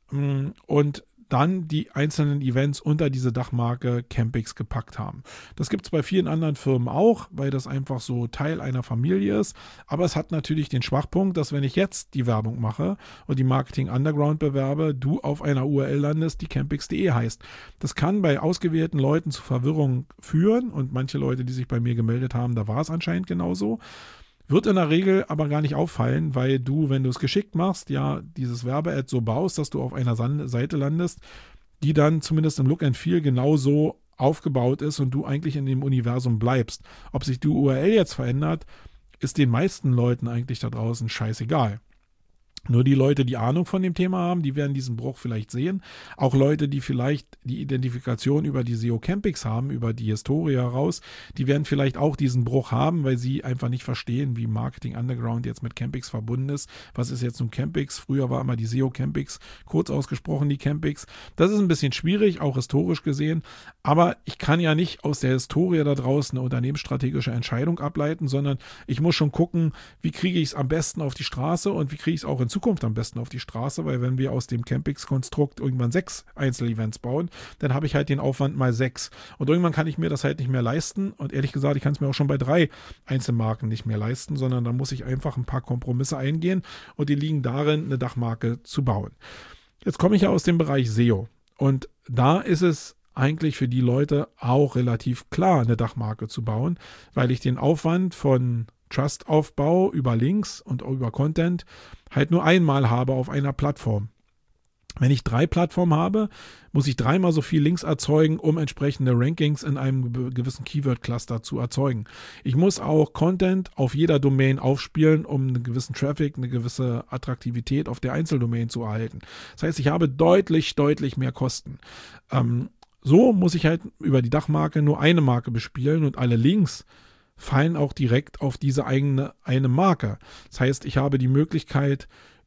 und dann die einzelnen Events unter diese Dachmarke Campix gepackt haben. Das gibt es bei vielen anderen Firmen auch, weil das einfach so Teil einer Familie ist. Aber es hat natürlich den Schwachpunkt, dass wenn ich jetzt die Werbung mache und die Marketing Underground bewerbe, du auf einer U R L landest, die campix punkt de heißt. Das kann bei ausgewählten Leuten zu Verwirrung führen und manche Leute, die sich bei mir gemeldet haben, da war es anscheinend genauso. Wird in der Regel aber gar nicht auffallen, weil du, wenn du es geschickt machst, ja dieses Werbe-Ad so baust, dass du auf einer Seite landest, die dann zumindest im Look and Feel genauso aufgebaut ist und du eigentlich in dem Universum bleibst. Ob sich die U R L jetzt verändert, ist den meisten Leuten eigentlich da draußen scheißegal. Nur die Leute, die Ahnung von dem Thema haben, die werden diesen Bruch vielleicht sehen. Auch Leute, die vielleicht die Identifikation über die S E O Campix haben, über die Historie heraus, die werden vielleicht auch diesen Bruch haben, weil sie einfach nicht verstehen, wie Marketing Underground jetzt mit Campix verbunden ist. Was ist jetzt nun Campix? Früher war immer die S E O Campix, kurz ausgesprochen die Campix. Das ist ein bisschen schwierig, auch historisch gesehen. Aber ich kann ja nicht aus der Historie da draußen eine unternehmensstrategische Entscheidung ableiten, sondern ich muss schon gucken, wie kriege ich es am besten auf die Straße und wie kriege ich es auch in Zukunft am besten auf die Straße, weil wenn wir aus dem Campix-Konstrukt irgendwann sechs Einzelevents bauen, dann habe ich halt den Aufwand mal sechs. Und irgendwann kann ich mir das halt nicht mehr leisten und ehrlich gesagt, ich kann es mir auch schon bei drei Einzelmarken nicht mehr leisten, sondern da muss ich einfach ein paar Kompromisse eingehen und die liegen darin, eine Dachmarke zu bauen. Jetzt komme ich ja aus dem Bereich S E O und da ist es eigentlich für die Leute auch relativ klar, eine Dachmarke zu bauen, weil ich den Aufwand von Trust-Aufbau über Links und über Content halt nur einmal habe auf einer Plattform. Wenn ich drei Plattformen habe, muss ich dreimal so viel Links erzeugen, um entsprechende Rankings in einem gewissen Keyword-Cluster zu erzeugen. Ich muss auch Content auf jeder Domain aufspielen, um einen gewissen Traffic, eine gewisse Attraktivität auf der Einzeldomain zu erhalten. Das heißt, ich habe deutlich, deutlich mehr Kosten. Ähm, so muss ich halt über die Dachmarke nur eine Marke bespielen und alle Links fallen auch direkt auf diese eigene eine Marke. Das heißt, ich habe die Möglichkeit,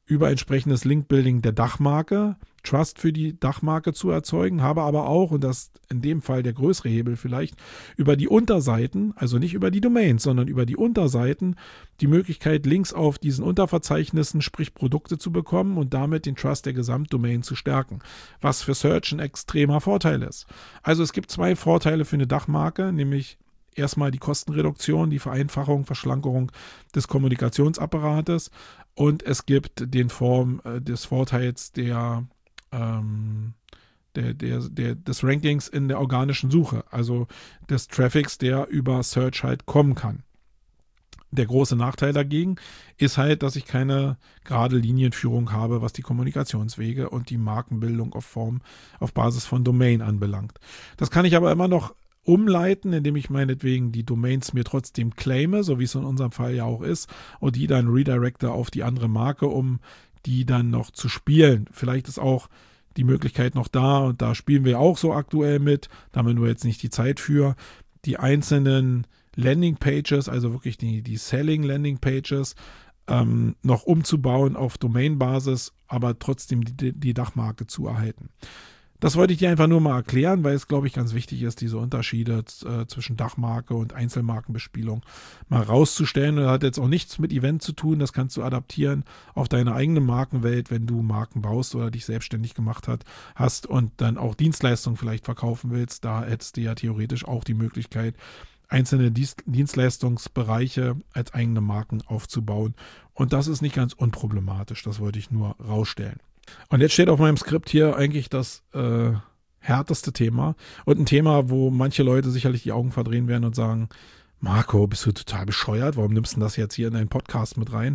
über entsprechendes Link-Building der Dachmarke Trust für die Dachmarke zu erzeugen, habe aber auch, und das in dem Fall der größere Hebel vielleicht, über die Unterseiten, also nicht über die Domains, sondern über die Unterseiten, die Möglichkeit, Links auf diesen Unterverzeichnissen, sprich Produkte zu bekommen und damit den Trust der Gesamtdomain zu stärken, was für Search ein extremer Vorteil ist. Also es gibt zwei Vorteile für eine Dachmarke, nämlich erstmal die Kostenreduktion, die Vereinfachung, Verschlankerung des Kommunikationsapparates und es gibt den Form äh, des Vorteils der, ähm, der, der, der, des Rankings in der organischen Suche, also des Traffics, der über Search halt kommen kann. Der große Nachteil dagegen ist halt, dass ich keine gerade Linienführung habe, was die Kommunikationswege und die Markenbildung auf Form, auf Basis von Domain anbelangt. Das kann ich aber immer noch umleiten, indem ich meinetwegen die Domains mir trotzdem claime, so wie es in unserem Fall ja auch ist, und die dann redirecte auf die andere Marke, um die dann noch zu spielen. Vielleicht ist auch die Möglichkeit noch da, und da spielen wir auch so aktuell mit, da haben wir nur jetzt nicht die Zeit für, die einzelnen Landing-Pages, also wirklich die, die Selling-Landing-Pages, ähm, noch umzubauen auf Domain-Basis, aber trotzdem die, die Dachmarke zu erhalten. Das wollte ich dir einfach nur mal erklären, weil es, glaube ich, ganz wichtig ist, diese Unterschiede äh, zwischen Dachmarke und Einzelmarkenbespielung mal rauszustellen. Und das hat jetzt auch nichts mit Event zu tun, das kannst du adaptieren auf deine eigene Markenwelt, wenn du Marken baust oder dich selbstständig gemacht hat, hast und dann auch Dienstleistungen vielleicht verkaufen willst. Da hättest du ja theoretisch auch die Möglichkeit, einzelne Dienstleistungsbereiche als eigene Marken aufzubauen. Und das ist nicht ganz unproblematisch, das wollte ich nur rausstellen. Und jetzt steht auf meinem Skript hier eigentlich das äh, härteste Thema und ein Thema, wo manche Leute sicherlich die Augen verdrehen werden und sagen, Marco, bist du total bescheuert? Warum nimmst du das jetzt hier in deinen Podcast mit rein?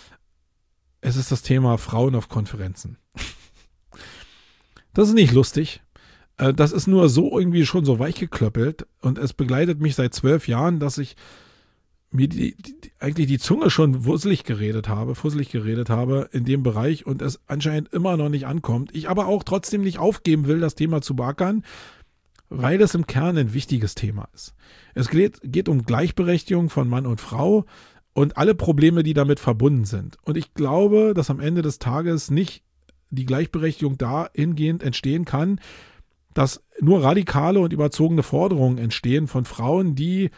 Es ist das Thema Frauen auf Konferenzen. Das ist nicht lustig. Äh, das ist nur so irgendwie schon so weich geklöppelt und es begleitet mich seit zwölf Jahren, dass ich mir die, die, eigentlich die Zunge schon wusselig geredet habe, fusselig geredet habe in dem Bereich und es anscheinend immer noch nicht ankommt. Ich aber auch trotzdem nicht aufgeben will, das Thema zu beackern, weil es im Kern ein wichtiges Thema ist. Es geht, geht um Gleichberechtigung von Mann und Frau und alle Probleme, die damit verbunden sind. Und ich glaube, dass am Ende des Tages nicht die Gleichberechtigung dahingehend entstehen kann, dass nur radikale und überzogene Forderungen entstehen von Frauen, die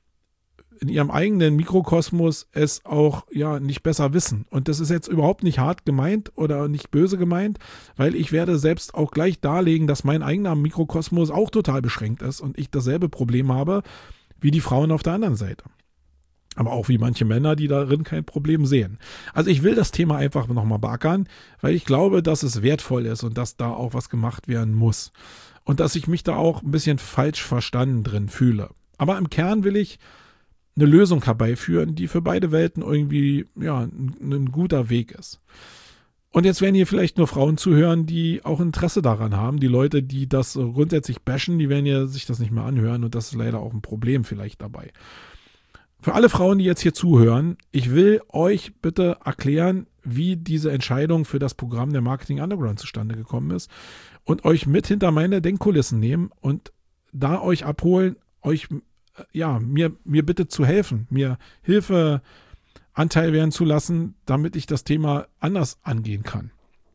in ihrem eigenen Mikrokosmos es auch ja nicht besser wissen. Und das ist jetzt überhaupt nicht hart gemeint oder nicht böse gemeint, weil ich werde selbst auch gleich darlegen, dass mein eigener Mikrokosmos auch total beschränkt ist und ich dasselbe Problem habe wie die Frauen auf der anderen Seite. Aber auch wie manche Männer, die darin kein Problem sehen. Also ich will das Thema einfach nochmal beackern, weil ich glaube, dass es wertvoll ist und dass da auch was gemacht werden muss. Und dass ich mich da auch ein bisschen falsch verstanden drin fühle. Aber im Kern will ich eine Lösung herbeiführen, die für beide Welten irgendwie ja ein, ein guter Weg ist. Und jetzt werden hier vielleicht nur Frauen zuhören, die auch Interesse daran haben. Die Leute, die das grundsätzlich bashen, die werden ja sich das nicht mehr anhören und das ist leider auch ein Problem vielleicht dabei. Für alle Frauen, die jetzt hier zuhören, ich will euch bitte erklären, wie diese Entscheidung für das Programm der Marketing Underground zustande gekommen ist und euch mit hinter meine Denkkulissen nehmen und da euch abholen, euch ja, mir, mir bitte zu helfen, mir Hilfe Anteil werden zu lassen, damit ich das Thema anders angehen kann.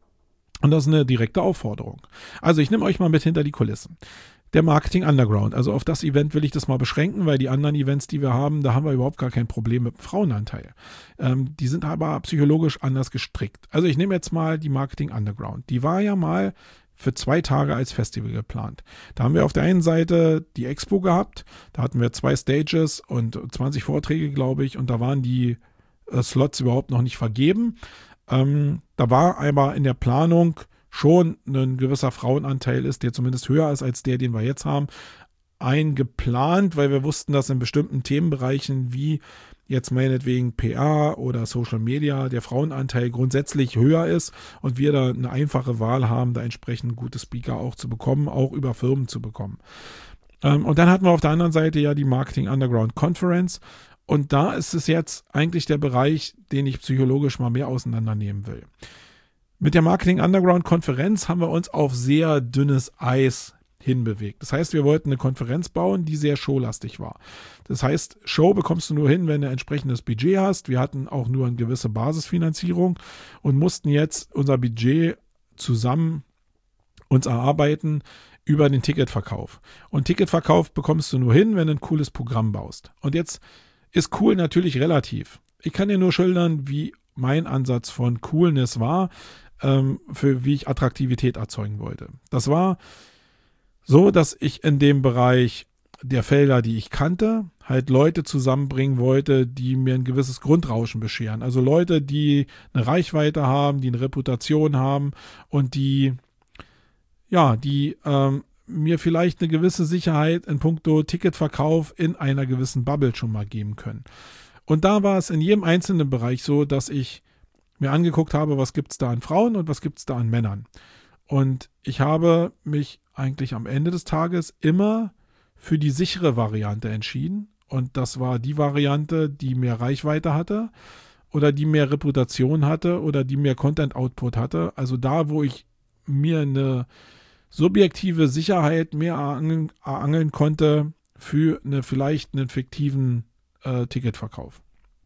Und das ist eine direkte Aufforderung. Also ich nehme euch mal mit hinter die Kulissen. Der Marketing Underground, also auf das Event will ich das mal beschränken, weil die anderen Events, die wir haben, da haben wir überhaupt gar kein Problem mit dem Frauenanteil. Ähm, die sind aber psychologisch anders gestrickt. Also ich nehme jetzt mal die Marketing Underground. Die war ja mal für zwei Tage als Festival geplant. Da haben wir auf der einen Seite die Expo gehabt, da hatten wir zwei Stages und zwanzig Vorträge, glaube ich, und da waren die äh, Slots überhaupt noch nicht vergeben. Ähm, da war aber in der Planung schon ein gewisser Frauenanteil ist, der zumindest höher ist als der, den wir jetzt haben, eingeplant, weil wir wussten, dass in bestimmten Themenbereichen wie jetzt meinetwegen P R oder Social Media der Frauenanteil grundsätzlich höher ist und wir da eine einfache Wahl haben, da entsprechend gute Speaker auch zu bekommen, auch über Firmen zu bekommen. Ähm, und dann hatten wir auf der anderen Seite ja die Marketing Underground Conference und da ist es jetzt eigentlich der Bereich, den ich psychologisch mal mehr auseinandernehmen will. Mit der Marketing Underground Konferenz haben wir uns auf sehr dünnes Eis hinbewegt. Das heißt, wir wollten eine Konferenz bauen, die sehr showlastig war. Das heißt, Show bekommst du nur hin, wenn du ein entsprechendes Budget hast. Wir hatten auch nur eine gewisse Basisfinanzierung und mussten jetzt unser Budget zusammen uns erarbeiten über den Ticketverkauf. Und Ticketverkauf bekommst du nur hin, wenn du ein cooles Programm baust. Und jetzt ist cool natürlich relativ. Ich kann dir nur schildern, wie mein Ansatz von Coolness war, ähm, für wie ich Attraktivität erzeugen wollte. Das war so, dass ich in dem Bereich der Felder, die ich kannte, halt Leute zusammenbringen wollte, die mir ein gewisses Grundrauschen bescheren. Also Leute, die eine Reichweite haben, die eine Reputation haben und die, ja, die ähm, mir vielleicht eine gewisse Sicherheit in puncto Ticketverkauf in einer gewissen Bubble schon mal geben können. Und da war es in jedem einzelnen Bereich so, dass ich mir angeguckt habe, was gibt es da an Frauen und was gibt es da an Männern. Und ich habe mich eigentlich am Ende des Tages immer für die sichere Variante entschieden. Und das war die Variante, die mehr Reichweite hatte oder die mehr Reputation hatte oder die mehr Content-Output hatte. Also da, wo ich mir eine subjektive Sicherheit mehr erangeln, erangeln konnte für eine, vielleicht einen fiktiven äh, Ticketverkauf.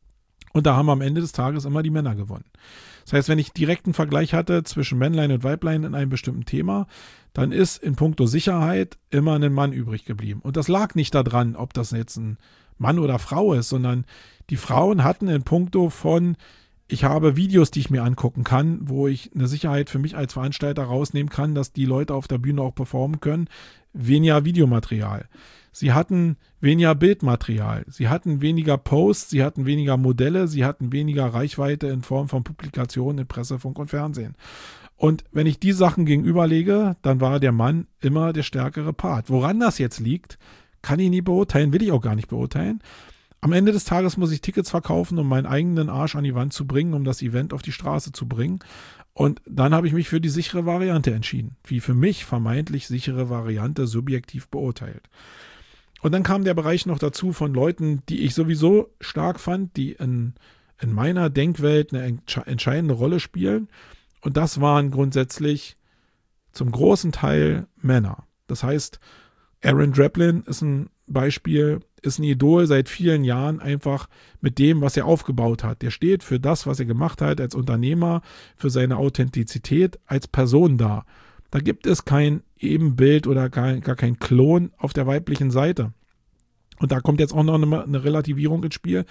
Und da haben am Ende des Tages immer die Männer gewonnen. Das heißt, wenn ich direkten Vergleich hatte zwischen Männlein und Weiblein in einem bestimmten Thema, dann ist in puncto Sicherheit immer ein Mann übrig geblieben. Und das lag nicht daran, ob das jetzt ein Mann oder Frau ist, sondern die Frauen hatten in puncto von, ich habe Videos, die ich mir angucken kann, wo ich eine Sicherheit für mich als Veranstalter rausnehmen kann, dass die Leute auf der Bühne auch performen können, weniger Videomaterial. Sie hatten weniger Bildmaterial, sie hatten weniger Posts, sie hatten weniger Modelle, sie hatten weniger Reichweite in Form von Publikationen in Presse, Funk und Fernsehen. Und wenn ich die Sachen gegenüberlege, dann war der Mann immer der stärkere Part. Woran das jetzt liegt, kann ich nie beurteilen, will ich auch gar nicht beurteilen. Am Ende des Tages muss ich Tickets verkaufen, um meinen eigenen Arsch an die Wand zu bringen, um das Event auf die Straße zu bringen. Und dann habe ich mich für die sichere Variante entschieden. Die für mich vermeintlich sichere Variante subjektiv beurteilt. Und dann kam der Bereich noch dazu von Leuten, die ich sowieso stark fand, die in, in meiner Denkwelt eine entsche- entscheidende Rolle spielen. Und das waren grundsätzlich zum großen Teil Männer. Das heißt, Aaron Draplin ist ein Beispiel, ist ein Idol seit vielen Jahren einfach mit dem, was er aufgebaut hat. Der steht für das, was er gemacht hat als Unternehmer, für seine Authentizität als Person da. Da gibt es kein Ebenbild oder gar, gar kein Klon auf der weiblichen Seite. Und da kommt jetzt auch noch eine, eine Relativierung ins Spiel.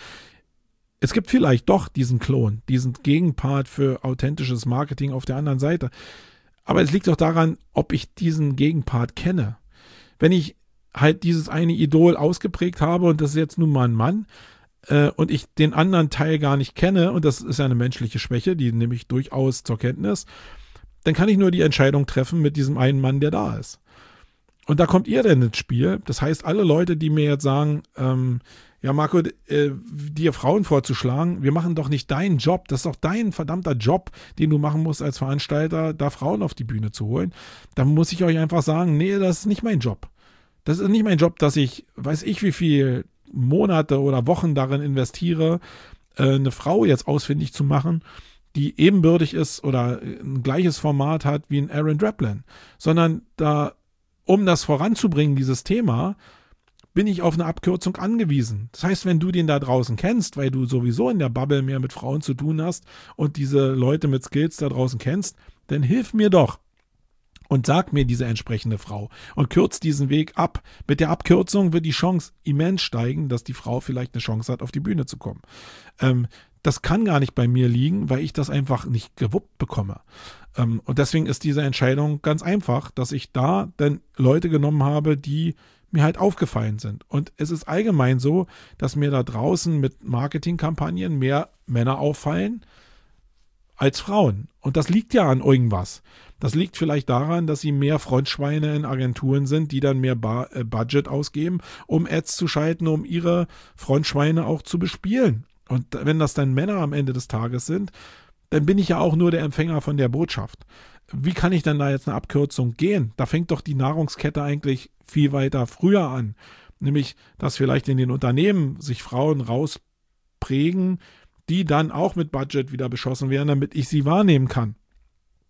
Es gibt vielleicht doch diesen Klon, diesen Gegenpart für authentisches Marketing auf der anderen Seite. Aber es liegt doch daran, ob ich diesen Gegenpart kenne. Wenn ich halt dieses eine Idol ausgeprägt habe und das ist jetzt nun mal ein Mann äh, und ich den anderen Teil gar nicht kenne, und das ist ja eine menschliche Schwäche, die nehme ich durchaus zur Kenntnis, dann kann ich nur die Entscheidung treffen mit diesem einen Mann, der da ist. Und da kommt ihr denn ins Spiel. Das heißt, alle Leute, die mir jetzt sagen, ähm, ja Marco, äh, dir Frauen vorzuschlagen, wir machen doch nicht deinen Job, das ist doch dein verdammter Job, den du machen musst als Veranstalter, da Frauen auf die Bühne zu holen. Dann muss ich euch einfach sagen, nee, das ist nicht mein Job. Das ist nicht mein Job, dass ich, weiß ich wie viel Monate oder Wochen darin investiere, äh, eine Frau jetzt ausfindig zu machen, die ebenbürtig ist oder ein gleiches Format hat wie ein Aaron Draplin, sondern da, um das voranzubringen, dieses Thema, bin ich auf eine Abkürzung angewiesen. Das heißt, wenn du den da draußen kennst, weil du sowieso in der Bubble mehr mit Frauen zu tun hast und diese Leute mit Skills da draußen kennst, dann hilf mir doch und sag mir diese entsprechende Frau und kürz diesen Weg ab. Mit der Abkürzung wird die Chance immens steigen, dass die Frau vielleicht eine Chance hat, auf die Bühne zu kommen. Ähm, Das kann gar nicht bei mir liegen, weil ich das einfach nicht gewuppt bekomme. Ähm, und deswegen ist diese Entscheidung ganz einfach, dass ich da dann Leute genommen habe, die mir halt aufgefallen sind. Und es ist allgemein so, dass mir da draußen mit Marketingkampagnen mehr Männer auffallen als Frauen. Und das liegt ja an irgendwas. Das liegt vielleicht daran, dass sie mehr Frontschweine in Agenturen sind, die dann mehr Bar, äh, Budget ausgeben, um Ads zu schalten, um ihre Frontschweine auch zu bespielen. Und wenn das dann Männer am Ende des Tages sind, dann bin ich ja auch nur der Empfänger von der Botschaft. Wie kann ich denn da jetzt eine Abkürzung gehen? Da fängt doch die Nahrungskette eigentlich viel weiter früher an. Nämlich, dass vielleicht in den Unternehmen sich Frauen rausprägen, die dann auch mit Budget wieder beschossen werden, damit ich sie wahrnehmen kann.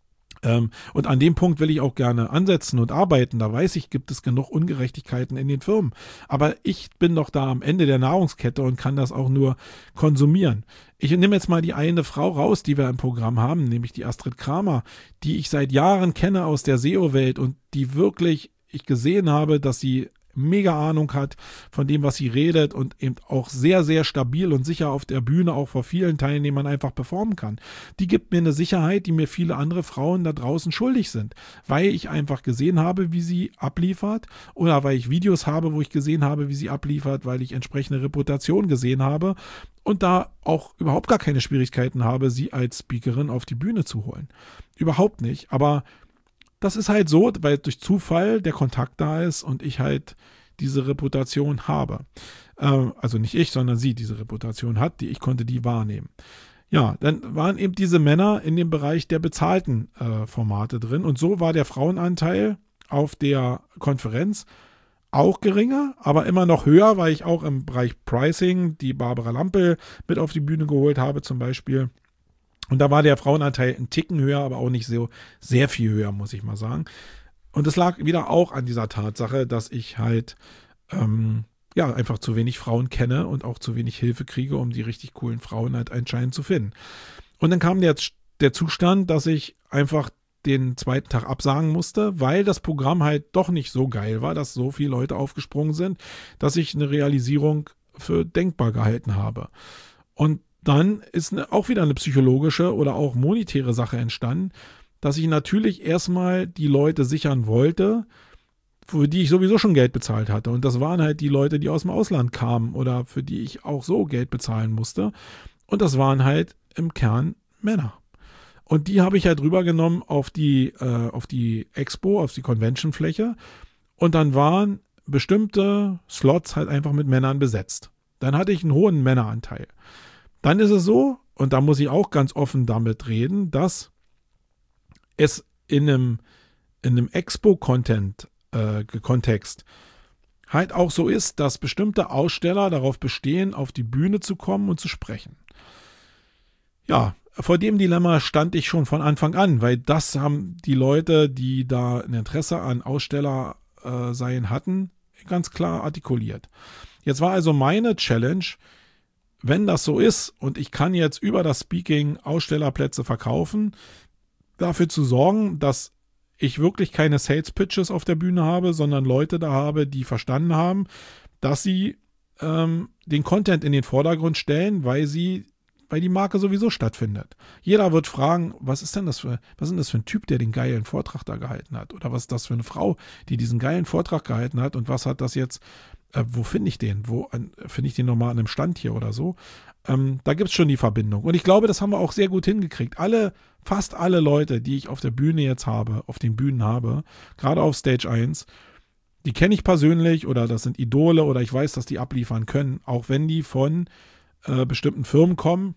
Ähm, und an dem Punkt will ich auch gerne ansetzen und arbeiten. Da weiß ich, gibt es genug Ungerechtigkeiten in den Firmen. Aber ich bin doch da am Ende der Nahrungskette und kann das auch nur konsumieren. Ich nehme jetzt mal die eine Frau raus, die wir im Programm haben, nämlich die Astrid Kramer, die ich seit Jahren kenne aus der S E O-Welt und die wirklich ich gesehen habe, dass sie mega Ahnung hat von dem, was sie redet und eben auch sehr, sehr stabil und sicher auf der Bühne auch vor vielen Teilnehmern einfach performen kann. Die gibt mir eine Sicherheit, die mir viele andere Frauen da draußen schuldig sind, weil ich einfach gesehen habe, wie sie abliefert oder weil ich Videos habe, wo ich gesehen habe, wie sie abliefert, weil ich entsprechende Reputation gesehen habe und da auch überhaupt gar keine Schwierigkeiten habe, sie als Speakerin auf die Bühne zu holen. Überhaupt nicht, aber das ist halt so, weil durch Zufall der Kontakt da ist und ich halt diese Reputation habe. Ähm, also nicht ich, sondern sie diese Reputation hat, die ich konnte die wahrnehmen. Ja, dann waren eben diese Männer in dem Bereich der bezahlten äh, Formate drin und so war der Frauenanteil auf der Konferenz auch geringer, aber immer noch höher, weil ich auch im Bereich Pricing die Barbara Lampel mit auf die Bühne geholt habe zum Beispiel. Und da war der Frauenanteil ein Ticken höher, aber auch nicht so sehr viel höher, muss ich mal sagen. Und es lag wieder auch an dieser Tatsache, dass ich halt ähm, ja einfach zu wenig Frauen kenne und auch zu wenig Hilfe kriege, um die richtig coolen Frauen halt anscheinend zu finden. Und dann kam der, der Zustand, dass ich einfach den zweiten Tag absagen musste, weil das Programm halt doch nicht so geil war, dass so viele Leute aufgesprungen sind, dass ich eine Realisierung für denkbar gehalten habe. Und dann ist eine, auch wieder eine psychologische oder auch monetäre Sache entstanden, dass ich natürlich erstmal die Leute sichern wollte, für die ich sowieso schon Geld bezahlt hatte. Und das waren halt die Leute, die aus dem Ausland kamen oder für die ich auch so Geld bezahlen musste. Und das waren halt im Kern Männer. Und die habe ich halt rübergenommen auf die, äh, auf die Expo, auf die Convention-Fläche. Und dann waren bestimmte Slots halt einfach mit Männern besetzt. Dann hatte ich einen hohen Männeranteil. Dann ist es so, und da muss ich auch ganz offen damit reden, dass es in einem, in einem Expo-Content, äh, Kontext halt auch so ist, dass bestimmte Aussteller darauf bestehen, auf die Bühne zu kommen und zu sprechen. Ja, vor dem Dilemma stand ich schon von Anfang an, weil das haben die Leute, die da ein Interesse an Aussteller äh, sein hatten, ganz klar artikuliert. Jetzt war also meine Challenge, wenn das so ist und ich kann jetzt über das Speaking Ausstellerplätze verkaufen, dafür zu sorgen, dass ich wirklich keine Sales Pitches auf der Bühne habe, sondern Leute da habe, die verstanden haben, dass sie ähm, den Content in den Vordergrund stellen, weil sie, weil die Marke sowieso stattfindet. Jeder wird fragen, was ist denn das für, was ist denn das für ein Typ, der den geilen Vortrag da gehalten hat? Oder was ist das für eine Frau, die diesen geilen Vortrag gehalten hat und was hat das jetzt Äh, wo finde ich den? Wo äh, finde ich den nochmal an einem Stand hier oder so? Ähm, da gibt es schon die Verbindung. Und ich glaube, das haben wir auch sehr gut hingekriegt. Alle, fast alle Leute, die ich auf der Bühne jetzt habe, auf den Bühnen habe, gerade auf Stage eins, die kenne ich persönlich oder das sind Idole oder ich weiß, dass die abliefern können, auch wenn die von äh, bestimmten Firmen kommen,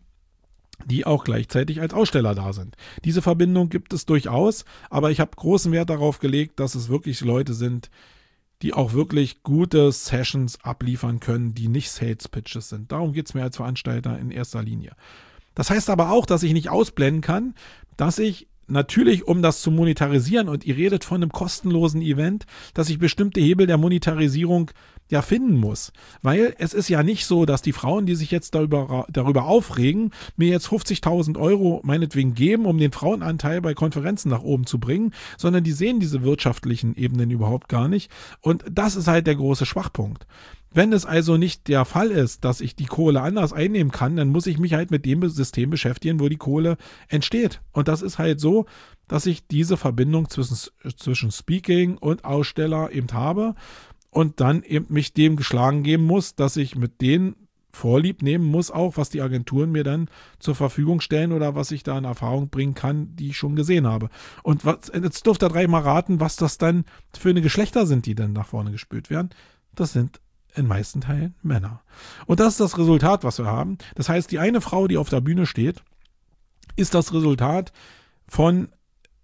die auch gleichzeitig als Aussteller da sind. Diese Verbindung gibt es durchaus, aber ich habe großen Wert darauf gelegt, dass es wirklich Leute sind, die auch wirklich gute Sessions abliefern können, die nicht Sales Pitches sind. Darum geht es mir als Veranstalter in erster Linie. Das heißt aber auch, dass ich nicht ausblenden kann, dass ich natürlich, um das zu monetarisieren, und ihr redet von einem kostenlosen Event, dass ich bestimmte Hebel der Monetarisierung ja finden muss. Weil es ist ja nicht so, dass die Frauen, die sich jetzt darüber, darüber aufregen, mir jetzt fünfzigtausend Euro meinetwegen geben, um den Frauenanteil bei Konferenzen nach oben zu bringen, sondern die sehen diese wirtschaftlichen Ebenen überhaupt gar nicht. Und das ist halt der große Schwachpunkt. Wenn es also nicht der Fall ist, dass ich die Kohle anders einnehmen kann, dann muss ich mich halt mit dem System beschäftigen, wo die Kohle entsteht. Und das ist halt so, dass ich diese Verbindung zwischen, zwischen Speaking und Aussteller eben habe und dann eben mich dem geschlagen geben muss, dass ich mit denen Vorlieb nehmen muss, auch was die Agenturen mir dann zur Verfügung stellen oder was ich da in Erfahrung bringen kann, die ich schon gesehen habe. Und was, jetzt dürft ihr drei mal raten, was das dann für eine Geschlechter sind, die dann nach vorne gespült werden. Das sind in meisten Teilen Männer. Und das ist das Resultat, was wir haben. Das heißt, die eine Frau, die auf der Bühne steht, ist das Resultat von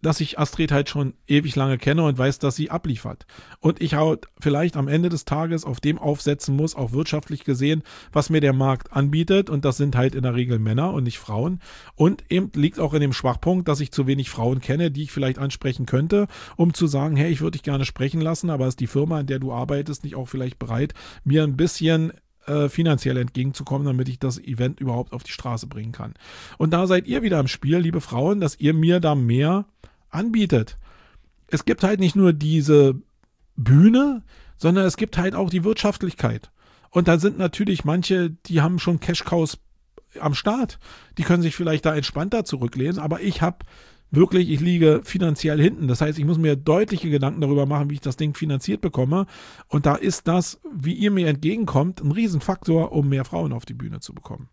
dass ich Astrid halt schon ewig lange kenne und weiß, dass sie abliefert. Und ich halt vielleicht am Ende des Tages auf dem aufsetzen muss, auch wirtschaftlich gesehen, was mir der Markt anbietet. Und das sind halt in der Regel Männer und nicht Frauen. Und eben liegt auch in dem Schwachpunkt, dass ich zu wenig Frauen kenne, die ich vielleicht ansprechen könnte, um zu sagen, hey, ich würde dich gerne sprechen lassen, aber ist die Firma, in der du arbeitest, nicht auch vielleicht bereit, mir ein bisschen äh, finanziell entgegenzukommen, damit ich das Event überhaupt auf die Straße bringen kann. Und da seid ihr wieder im Spiel, liebe Frauen, dass ihr mir da mehr anbietet. Es gibt halt nicht nur diese Bühne, sondern es gibt halt auch die Wirtschaftlichkeit. Und da sind natürlich manche, die haben schon Cash-Cows am Start. Die können sich vielleicht da entspannter zurücklehnen, aber ich habe wirklich, ich liege finanziell hinten. Das heißt, ich muss mir deutliche Gedanken darüber machen, wie ich das Ding finanziert bekomme. Und da ist das, wie ihr mir entgegenkommt, ein Riesenfaktor, um mehr Frauen auf die Bühne zu bekommen.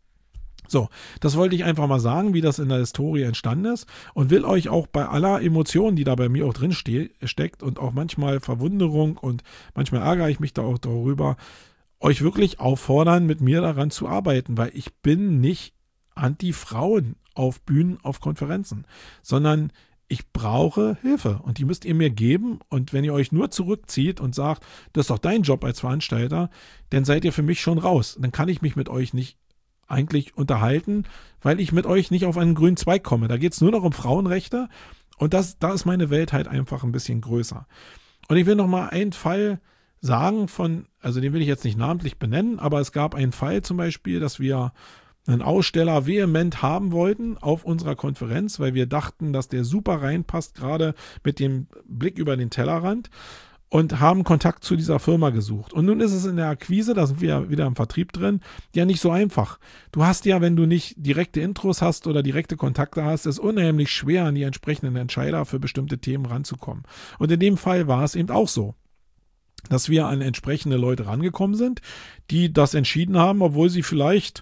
So, das wollte ich einfach mal sagen, wie das in der Historie entstanden ist und will euch auch bei aller Emotion, die da bei mir auch drin ste- steckt und auch manchmal Verwunderung und manchmal ärgere ich mich da auch darüber, euch wirklich auffordern, mit mir daran zu arbeiten, weil ich bin nicht Anti-Frauen auf Bühnen, auf Konferenzen, sondern ich brauche Hilfe und die müsst ihr mir geben und wenn ihr euch nur zurückzieht und sagt, das ist doch dein Job als Veranstalter, dann seid ihr für mich schon raus. Dann kann ich mich mit euch nicht eigentlich unterhalten, weil ich mit euch nicht auf einen grünen Zweig komme. Da geht es nur noch um Frauenrechte und das, da ist meine Welt halt einfach ein bisschen größer. Und ich will noch mal einen Fall sagen von, also den will ich jetzt nicht namentlich benennen, aber es gab einen Fall zum Beispiel, dass wir einen Aussteller vehement haben wollten auf unserer Konferenz, weil wir dachten, dass der super reinpasst, gerade mit dem Blick über den Tellerrand. Und haben Kontakt zu dieser Firma gesucht. Und nun ist es in der Akquise, da sind wir ja wieder im Vertrieb drin, ja nicht so einfach. Du hast ja, wenn du nicht direkte Intros hast oder direkte Kontakte hast, ist unheimlich schwer, an die entsprechenden Entscheider für bestimmte Themen ranzukommen. Und in dem Fall war es eben auch so, dass wir an entsprechende Leute rangekommen sind, die das entschieden haben, obwohl sie vielleicht,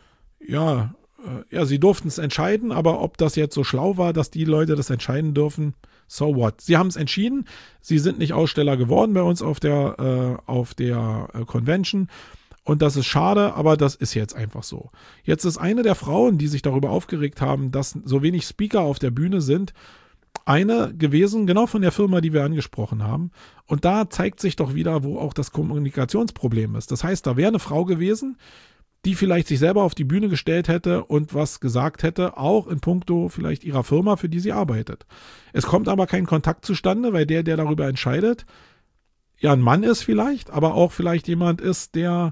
ja, äh, ja, sie durften es entscheiden, aber ob das jetzt so schlau war, dass die Leute das entscheiden dürfen, so what? Sie haben es entschieden. Sie sind nicht Aussteller geworden bei uns auf der, äh, auf der äh, Convention. Und das ist schade, aber das ist jetzt einfach so. Jetzt ist eine der Frauen, die sich darüber aufgeregt haben, dass so wenig Speaker auf der Bühne sind, eine gewesen, genau von der Firma, die wir angesprochen haben. Und da zeigt sich doch wieder, wo auch das Kommunikationsproblem ist. Das heißt, da wäre eine Frau gewesen, die vielleicht sich selber auf die Bühne gestellt hätte und was gesagt hätte, auch in puncto vielleicht ihrer Firma, für die sie arbeitet. Es kommt aber kein Kontakt zustande, weil der, der darüber entscheidet, ja ein Mann ist vielleicht, aber auch vielleicht jemand ist, der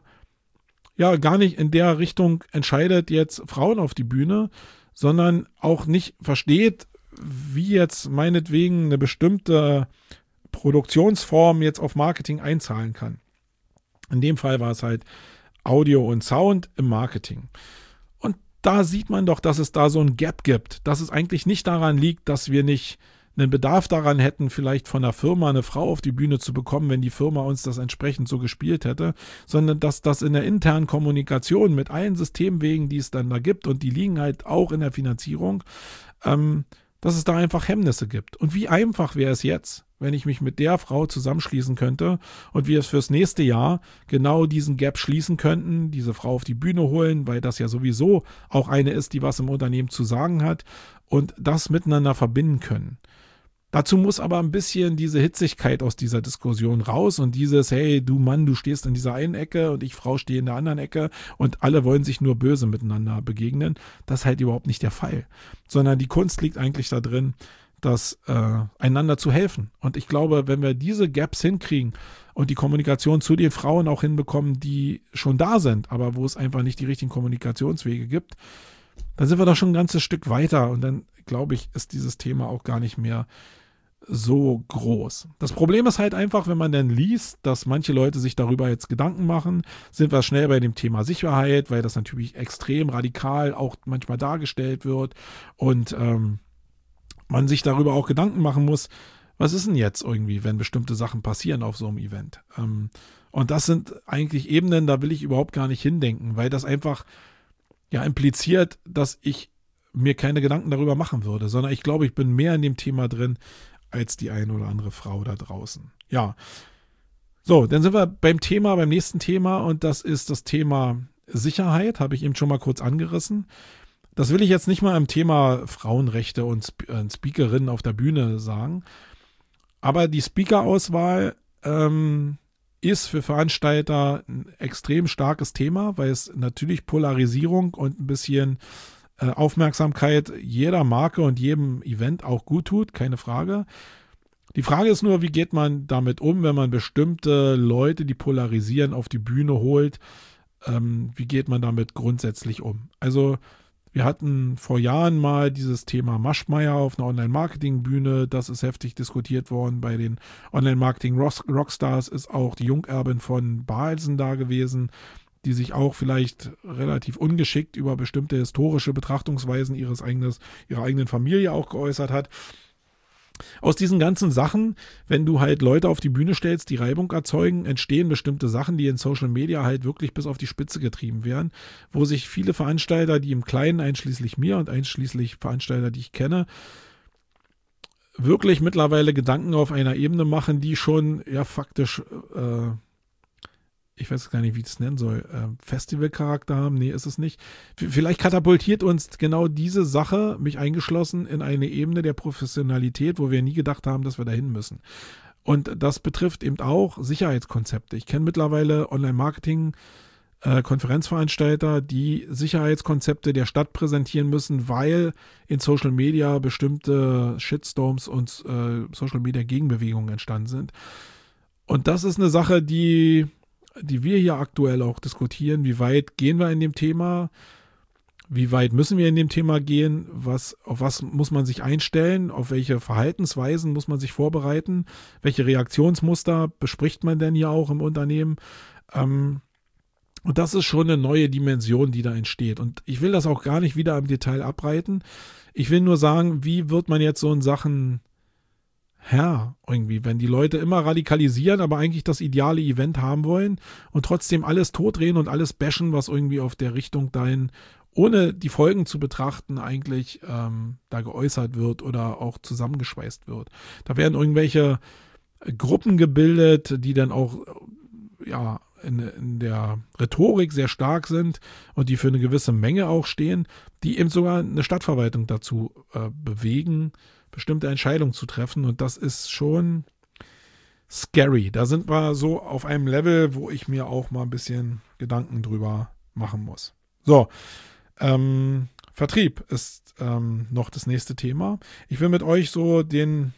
ja gar nicht in der Richtung entscheidet, jetzt Frauen auf die Bühne, sondern auch nicht versteht, wie jetzt meinetwegen eine bestimmte Produktionsform jetzt auf Marketing einzahlen kann. In dem Fall war es halt Audio und Sound im Marketing. Und da sieht man doch, dass es da so ein Gap gibt, dass es eigentlich nicht daran liegt, dass wir nicht einen Bedarf daran hätten, vielleicht von der Firma eine Frau auf die Bühne zu bekommen, wenn die Firma uns das entsprechend so gespielt hätte, sondern dass das in der internen Kommunikation mit allen Systemwegen, die es dann da gibt, und die liegen halt auch in der Finanzierung, ähm, dass es da einfach Hemmnisse gibt. Und wie einfach wäre es jetzt, wenn ich mich mit der Frau zusammenschließen könnte und wir es fürs nächste Jahr genau diesen Gap schließen könnten, diese Frau auf die Bühne holen, weil das ja sowieso auch eine ist, die was im Unternehmen zu sagen hat und das miteinander verbinden können. Dazu muss aber ein bisschen diese Hitzigkeit aus dieser Diskussion raus und dieses, hey, du Mann, du stehst in dieser einen Ecke und ich Frau stehe in der anderen Ecke und alle wollen sich nur böse miteinander begegnen. Das ist halt überhaupt nicht der Fall, sondern die Kunst liegt eigentlich da drin, das äh, einander zu helfen. Und ich glaube, wenn wir diese Gaps hinkriegen und die Kommunikation zu den Frauen auch hinbekommen, die schon da sind, aber wo es einfach nicht die richtigen Kommunikationswege gibt, dann sind wir doch schon ein ganzes Stück weiter und dann, glaube ich, ist dieses Thema auch gar nicht mehr so groß. Das Problem ist halt einfach, wenn man dann liest, dass manche Leute sich darüber jetzt Gedanken machen, sind wir schnell bei dem Thema Sicherheit, weil das natürlich extrem radikal auch manchmal dargestellt wird und ähm, man sich darüber auch Gedanken machen muss, was ist denn jetzt irgendwie, wenn bestimmte Sachen passieren auf so einem Event? Ähm, und das sind eigentlich Ebenen, da will ich überhaupt gar nicht hindenken, weil das einfach ja impliziert, dass ich mir keine Gedanken darüber machen würde, sondern ich glaube, ich bin mehr in dem Thema drin, als die eine oder andere Frau da draußen. Ja, so, dann sind wir beim Thema, beim nächsten Thema und das ist das Thema Sicherheit, habe ich eben schon mal kurz angerissen. Das will ich jetzt nicht mal im Thema Frauenrechte und Sp- äh, Speakerinnen auf der Bühne sagen. Aber die Speaker-Auswahl ähm, ist für Veranstalter ein extrem starkes Thema, weil es natürlich Polarisierung und ein bisschen äh, Aufmerksamkeit jeder Marke und jedem Event auch gut tut, keine Frage. Die Frage ist nur, wie geht man damit um, wenn man bestimmte Leute, die polarisieren, auf die Bühne holt? Ähm, wie geht man damit grundsätzlich um? Also wir hatten vor Jahren mal dieses Thema Maschmeyer auf einer Online-Marketing-Bühne. Das ist heftig diskutiert worden. Bei den Online-Marketing-Rockstars ist auch die Jungerbin von Balsen da gewesen, die sich auch vielleicht relativ ungeschickt über bestimmte historische Betrachtungsweisen ihres eigenes, ihrer eigenen Familie auch geäußert hat. Aus diesen ganzen Sachen, wenn du halt Leute auf die Bühne stellst, die Reibung erzeugen, entstehen bestimmte Sachen, die in Social Media halt wirklich bis auf die Spitze getrieben werden, wo sich viele Veranstalter, die im Kleinen, einschließlich mir und einschließlich Veranstalter, die ich kenne, wirklich mittlerweile Gedanken auf einer Ebene machen, die schon ja faktisch, äh, ich weiß gar nicht, wie ich das nennen soll, äh, Festivalcharakter haben. Nee, ist es nicht. V- Vielleicht katapultiert uns genau diese Sache, mich eingeschlossen, in eine Ebene der Professionalität, wo wir nie gedacht haben, dass wir dahin müssen. Und das betrifft eben auch Sicherheitskonzepte. Ich kenne mittlerweile Online-Marketing, äh, Konferenzveranstalter, die Sicherheitskonzepte der Stadt präsentieren müssen, weil in Social Media bestimmte Shitstorms und äh, Social Media Gegenbewegungen entstanden sind. Und das ist eine Sache, die die wir hier aktuell auch diskutieren. Wie weit gehen wir in dem Thema? Wie weit müssen wir in dem Thema gehen? Was, auf was muss man sich einstellen? Auf welche Verhaltensweisen muss man sich vorbereiten? Welche Reaktionsmuster bespricht man denn hier auch im Unternehmen? Ähm, und das ist schon eine neue Dimension, die da entsteht. Und ich will das auch gar nicht wieder im Detail abreiten. Ich will nur sagen, wie wird man jetzt so in Sachen Herr, irgendwie, wenn die Leute immer radikalisieren, aber eigentlich das ideale Event haben wollen und trotzdem alles totdrehen und alles bashen, was irgendwie auf der Richtung dahin, ohne die Folgen zu betrachten, eigentlich ähm, da geäußert wird oder auch zusammengeschweißt wird. Da werden irgendwelche Gruppen gebildet, die dann auch ja in, in der Rhetorik sehr stark sind und die für eine gewisse Menge auch stehen, die eben sogar eine Stadtverwaltung dazu äh, bewegen, bestimmte Entscheidungen zu treffen, und das ist schon scary. Da sind wir so auf einem Level, wo ich mir auch mal ein bisschen Gedanken drüber machen muss. So, ähm, Vertrieb ist ähm, noch das nächste Thema. Ich will mit euch so den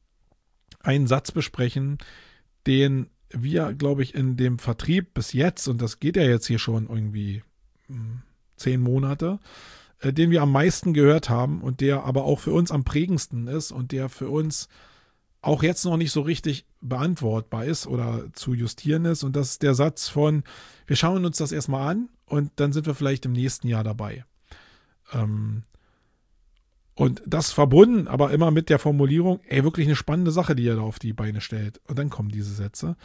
einen Satz besprechen, den wir, glaube ich, in dem Vertrieb bis jetzt, und das geht ja jetzt hier schon irgendwie mh, zehn Monate, den wir am meisten gehört haben und der aber auch für uns am prägendsten ist und der für uns auch jetzt noch nicht so richtig beantwortbar ist oder zu justieren ist. Und das ist der Satz von, wir schauen uns das erstmal an und dann sind wir vielleicht im nächsten Jahr dabei. Ähm und das verbunden, aber immer mit der Formulierung, ey, wirklich eine spannende Sache, die ihr da auf die Beine stellt. Und dann kommen diese Sätze.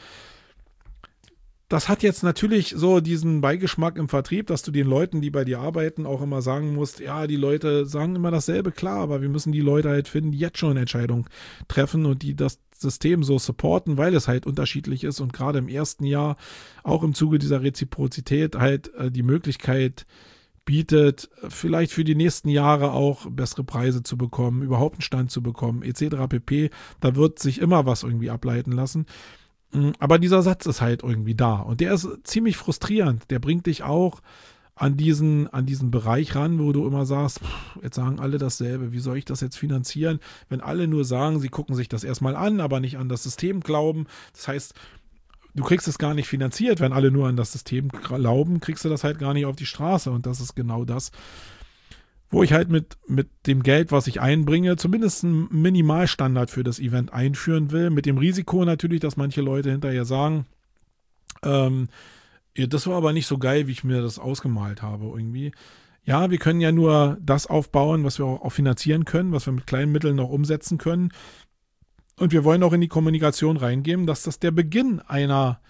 Das hat jetzt natürlich so diesen Beigeschmack im Vertrieb, dass du den Leuten, die bei dir arbeiten, auch immer sagen musst, ja, die Leute sagen immer dasselbe, klar, aber wir müssen die Leute halt finden, die jetzt schon Entscheidungen treffen und die das System so supporten, weil es halt unterschiedlich ist und gerade im ersten Jahr auch im Zuge dieser Reziprozität halt äh, die Möglichkeit bietet, vielleicht für die nächsten Jahre auch bessere Preise zu bekommen, überhaupt einen Stand zu bekommen, et cetera pp. Da wird sich immer was irgendwie ableiten lassen. Aber dieser Satz ist halt irgendwie da und der ist ziemlich frustrierend. Der bringt dich auch an diesen, an diesen Bereich ran, wo du immer sagst, pff, jetzt sagen alle dasselbe, wie soll ich das jetzt finanzieren? Wenn alle nur sagen, sie gucken sich das erstmal an, aber nicht an das System glauben. Das heißt, du kriegst es gar nicht finanziert, wenn alle nur an das System glauben, kriegst du das halt gar nicht auf die Straße. Und das ist genau das, wo ich halt mit, mit dem Geld, was ich einbringe, zumindest einen Minimalstandard für das Event einführen will. Mit dem Risiko natürlich, dass manche Leute hinterher sagen, ähm, ja, das war aber nicht so geil, wie ich mir das ausgemalt habe irgendwie. Ja, wir können ja nur das aufbauen, was wir auch, auch finanzieren können, was wir mit kleinen Mitteln noch umsetzen können. Und wir wollen auch in die Kommunikation reingeben, dass das der Beginn einer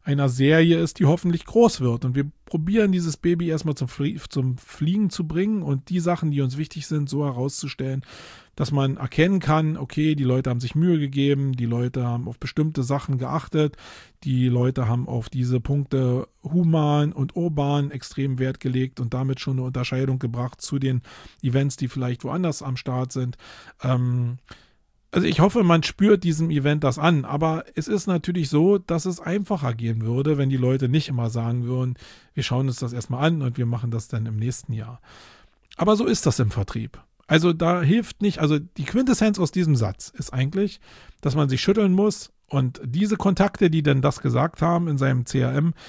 einer Serie ist, die hoffentlich groß wird. Und wir probieren dieses Baby erstmal zum, Flie- zum Fliegen zu bringen und die Sachen, die uns wichtig sind, so herauszustellen, dass man erkennen kann, okay, die Leute haben sich Mühe gegeben, die Leute haben auf bestimmte Sachen geachtet, die Leute haben auf diese Punkte human und urban extrem Wert gelegt und damit schon eine Unterscheidung gebracht zu den Events, die vielleicht woanders am Start sind. Ähm, Also ich hoffe, man spürt diesem Event das an, aber es ist natürlich so, dass es einfacher gehen würde, wenn die Leute nicht immer sagen würden, wir schauen uns das erstmal an und wir machen das dann im nächsten Jahr. Aber so ist das im Vertrieb. Also da hilft nicht, also die Quintessenz aus diesem Satz ist eigentlich, dass man sich schütteln muss und diese Kontakte, die denn das gesagt haben in seinem C R M,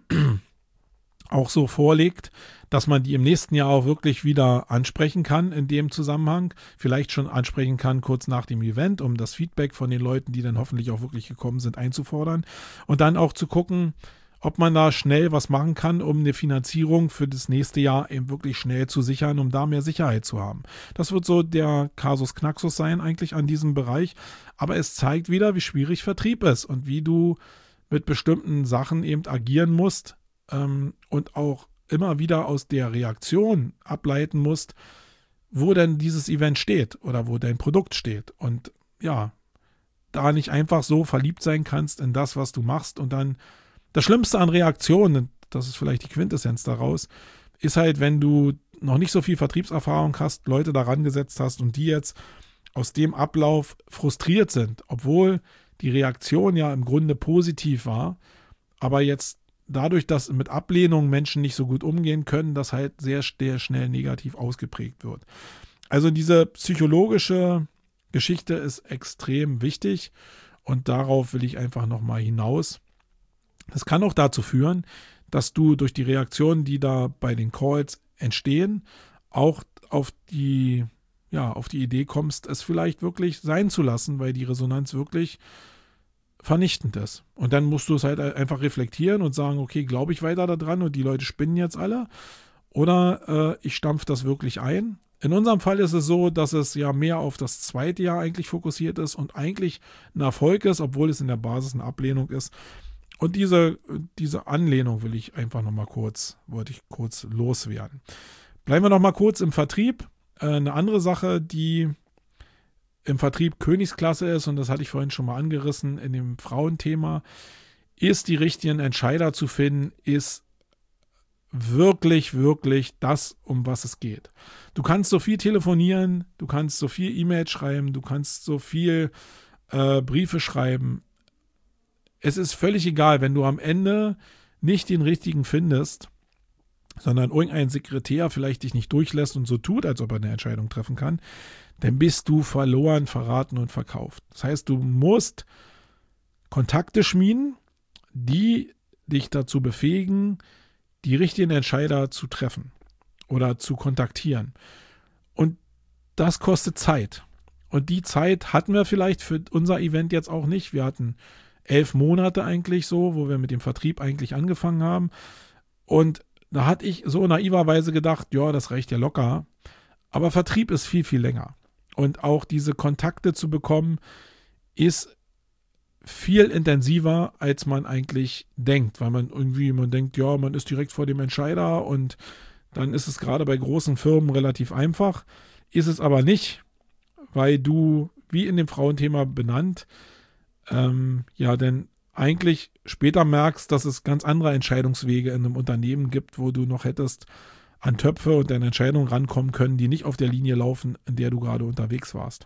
auch so vorlegt, dass man die im nächsten Jahr auch wirklich wieder ansprechen kann in dem Zusammenhang, vielleicht schon ansprechen kann kurz nach dem Event, um das Feedback von den Leuten, die dann hoffentlich auch wirklich gekommen sind, einzufordern und dann auch zu gucken, ob man da schnell was machen kann, um eine Finanzierung für das nächste Jahr eben wirklich schnell zu sichern, um da mehr Sicherheit zu haben. Das wird so der Kasus Knaxus sein eigentlich an diesem Bereich, aber es zeigt wieder, wie schwierig Vertrieb ist und wie du mit bestimmten Sachen eben agieren musst, und auch immer wieder aus der Reaktion ableiten musst, wo denn dieses Event steht oder wo dein Produkt steht. Und ja, da nicht einfach so verliebt sein kannst in das, was du machst. Und dann das Schlimmste an Reaktionen, das ist vielleicht die Quintessenz daraus, ist halt, wenn du noch nicht so viel Vertriebserfahrung hast, Leute daran gesetzt hast und die jetzt aus dem Ablauf frustriert sind, obwohl die Reaktion ja im Grunde positiv war, aber jetzt dadurch, dass mit Ablehnung Menschen nicht so gut umgehen können, das halt sehr, sehr schnell negativ ausgeprägt wird. Also diese psychologische Geschichte ist extrem wichtig und darauf will ich einfach nochmal hinaus. Das kann auch dazu führen, dass du durch die Reaktionen, die da bei den Calls entstehen, auch auf die, ja, auf die Idee kommst, es vielleicht wirklich sein zu lassen, weil die Resonanz wirklich vernichtend ist. Und dann musst du es halt einfach reflektieren und sagen, okay, glaube ich weiter daran und die Leute spinnen jetzt alle oder äh, ich stampfe das wirklich ein. In unserem Fall ist es so, dass es ja mehr auf das zweite Jahr eigentlich fokussiert ist und eigentlich ein Erfolg ist, obwohl es in der Basis eine Ablehnung ist. Und diese, diese Anlehnung will ich einfach nochmal kurz, wollte ich kurz loswerden. Bleiben wir nochmal kurz im Vertrieb. Äh, eine andere Sache, die im Vertrieb Königsklasse ist, und das hatte ich vorhin schon mal angerissen in dem Frauenthema, ist die richtigen Entscheider zu finden, ist wirklich, wirklich das, um was es geht. Du kannst so viel telefonieren, du kannst so viel E-Mail schreiben, du kannst so viel äh, Briefe schreiben. Es ist völlig egal, wenn du am Ende nicht den richtigen findest, sondern irgendein Sekretär vielleicht dich nicht durchlässt und so tut, als ob er eine Entscheidung treffen kann, dann bist du verloren, verraten und verkauft. Das heißt, du musst Kontakte schmieden, die dich dazu befähigen, die richtigen Entscheider zu treffen oder zu kontaktieren. Und das kostet Zeit. Und die Zeit hatten wir vielleicht für unser Event jetzt auch nicht. Wir hatten elf Monate eigentlich so, wo wir mit dem Vertrieb eigentlich angefangen haben. Und da hatte ich so naiverweise gedacht, ja, das reicht ja locker. Aber Vertrieb ist viel, viel länger. Und auch diese Kontakte zu bekommen, ist viel intensiver, als man eigentlich denkt. Weil man irgendwie, man denkt, ja, man ist direkt vor dem Entscheider und dann ist es gerade bei großen Firmen relativ einfach. Ist es aber nicht, weil du, wie in dem Frauenthema benannt, ähm, ja, denn eigentlich später merkst, dass es ganz andere Entscheidungswege in einem Unternehmen gibt, wo du noch hättest an Töpfe und deine Entscheidungen rankommen können, die nicht auf der Linie laufen, in der du gerade unterwegs warst.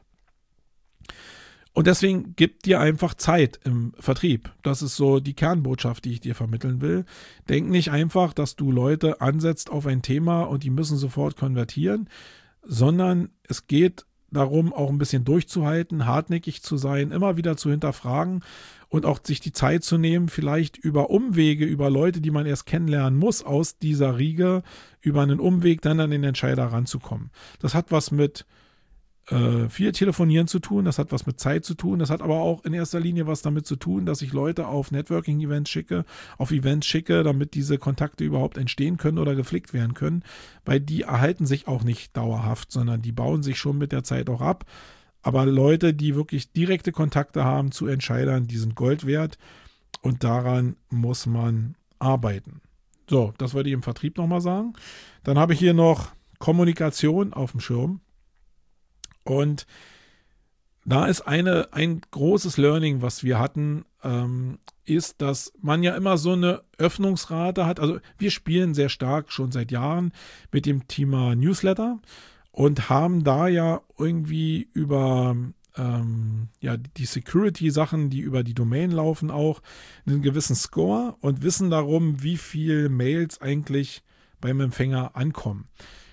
Und deswegen gib dir einfach Zeit im Vertrieb. Das ist so die Kernbotschaft, die ich dir vermitteln will. Denk nicht einfach, dass du Leute ansetzt auf ein Thema und die müssen sofort konvertieren, sondern es geht darum, auch ein bisschen durchzuhalten, hartnäckig zu sein, immer wieder zu hinterfragen und auch sich die Zeit zu nehmen, vielleicht über Umwege, über Leute, die man erst kennenlernen muss, aus dieser Riege, über einen Umweg dann an den Entscheider ranzukommen. Das hat was mit äh, viel Telefonieren zu tun, das hat was mit Zeit zu tun, das hat aber auch in erster Linie was damit zu tun, dass ich Leute auf Networking-Events schicke, auf Events schicke, damit diese Kontakte überhaupt entstehen können oder gepflegt werden können, weil die erhalten sich auch nicht dauerhaft, sondern die bauen sich schon mit der Zeit auch ab. Aber Leute, die wirklich direkte Kontakte haben zu Entscheidern, die sind Gold wert. und daran muss man arbeiten. So, das wollte ich im Vertrieb nochmal sagen. Dann habe ich hier noch Kommunikation auf dem Schirm. Und da ist eine, ein großes Learning, was wir hatten, ähm, ist, dass man ja immer so eine Öffnungsrate hat. Also wir spielen sehr stark schon seit Jahren mit dem Thema Newsletter und haben da ja irgendwie über ähm, ja, die Security-Sachen, die über die Domain laufen, auch einen gewissen Score und wissen darum, wie viele Mails eigentlich beim Empfänger ankommen.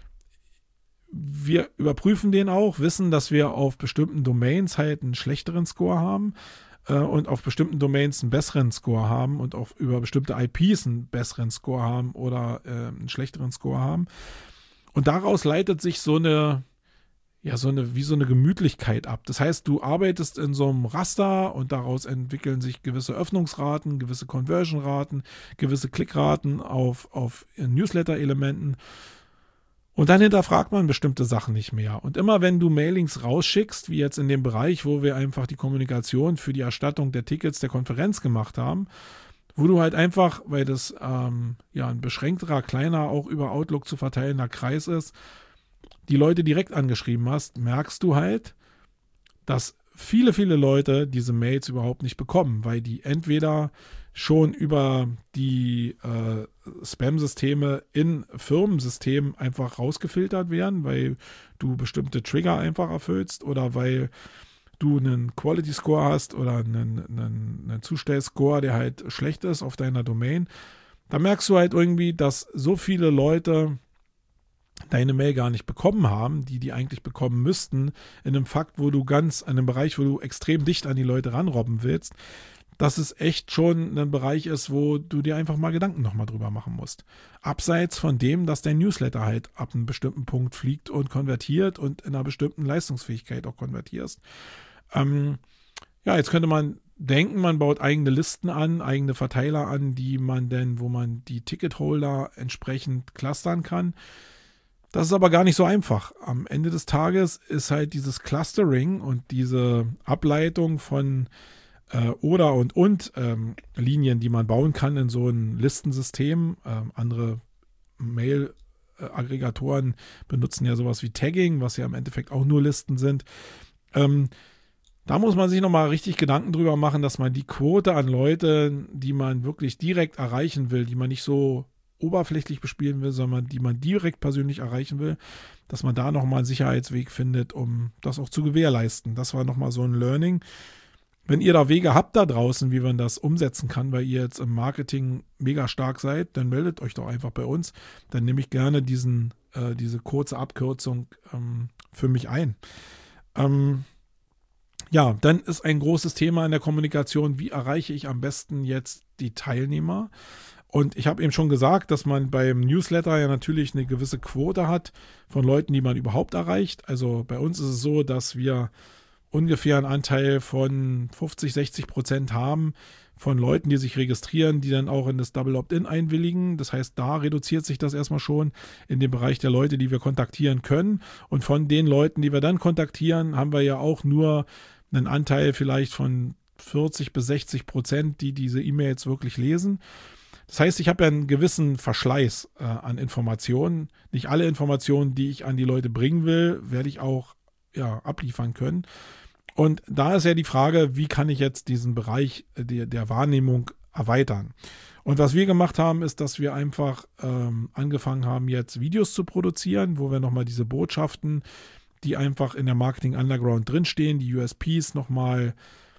Wir überprüfen den auch, wissen, dass wir auf bestimmten Domains halt einen schlechteren Score haben äh, und auf bestimmten Domains einen besseren Score haben und auch über bestimmte I Ps einen besseren Score haben oder äh, einen schlechteren Score haben. Und daraus leitet sich so eine, ja, so eine, wie so eine Gemütlichkeit ab. Das heißt, du arbeitest in so einem Raster und daraus entwickeln sich gewisse Öffnungsraten, gewisse Conversion-Raten, gewisse Klickraten auf, auf Newsletter-Elementen. Und dann hinterfragt man bestimmte Sachen nicht mehr. Und immer wenn du Mailings rausschickst, wie jetzt in dem Bereich, wo wir einfach die Kommunikation für die Erstattung der Tickets der Konferenz gemacht haben, wo du halt einfach, weil das ähm, ja ein beschränkterer, kleiner, auch über Outlook zu verteilender Kreis ist, die Leute direkt angeschrieben hast, merkst du halt, dass viele, viele Leute diese Mails überhaupt nicht bekommen, weil die entweder schon über die äh, Spam-Systeme in Firmensystemen einfach rausgefiltert werden, weil du bestimmte Trigger einfach erfüllst oder weil du einen Quality Score hast oder einen, einen, einen Zustellscore, der halt schlecht ist auf deiner Domain. Da merkst du halt irgendwie, dass so viele Leute deine Mail gar nicht bekommen haben, die die eigentlich bekommen müssten, in einem Fakt, wo du ganz, in einem Bereich, wo du extrem dicht an die Leute ranrobben willst, dass es echt schon ein Bereich ist, wo du dir einfach mal Gedanken nochmal drüber machen musst. Abseits von dem, dass dein Newsletter halt ab einem bestimmten Punkt fliegt und konvertiert und in einer bestimmten Leistungsfähigkeit auch konvertierst. Ähm, ja, jetzt könnte man denken, man baut eigene Listen an, eigene Verteiler an, die man denn, wo man die Ticketholder entsprechend clustern kann. Das ist aber gar nicht so einfach. Am Ende des Tages ist halt dieses Clustering und diese Ableitung von äh, oder und und ähm, Linien, die man bauen kann in so ein Listensystem. Ähm, andere Mail-Aggregatoren benutzen ja sowas wie Tagging, was ja im Endeffekt auch nur Listen sind. Ähm, da muss man sich nochmal richtig Gedanken drüber machen, dass man die Quote an Leute, die man wirklich direkt erreichen will, die man nicht so oberflächlich bespielen will, sondern die man direkt persönlich erreichen will, dass man da nochmal einen Sicherheitsweg findet, um das auch zu gewährleisten. Das war nochmal so ein Learning. Wenn ihr da Wege habt da draußen, wie man das umsetzen kann, weil ihr jetzt im Marketing mega stark seid, dann meldet euch doch einfach bei uns. Dann nehme ich gerne diesen, äh, diese kurze Abkürzung ähm, für mich ein. Ähm, ja, dann ist ein großes Thema in der Kommunikation, wie erreiche ich am besten jetzt die Teilnehmer? Und ich habe eben schon gesagt, dass man beim Newsletter ja natürlich eine gewisse Quote hat von Leuten, die man überhaupt erreicht. Also bei uns ist es so, dass wir ungefähr einen Anteil von fünfzig, sechzig Prozent haben von Leuten, die sich registrieren, die dann auch in das Double Opt-in einwilligen. Das heißt, da reduziert sich das erstmal schon in dem Bereich der Leute, die wir kontaktieren können. Und von den Leuten, die wir dann kontaktieren, haben wir ja auch nur einen Anteil vielleicht von vierzig bis sechzig Prozent, die diese E-Mails wirklich lesen. Das heißt, ich habe ja einen gewissen Verschleiß äh, an Informationen. Nicht alle Informationen, die ich an die Leute bringen will, werde ich auch ja, abliefern können. Und da ist ja die Frage, wie kann ich jetzt diesen Bereich der, der Wahrnehmung erweitern? Und was wir gemacht haben, ist, dass wir einfach ähm, angefangen haben, jetzt Videos zu produzieren, wo wir nochmal diese Botschaften, die einfach in der Marketing Underground drinstehen, die U S Ps nochmal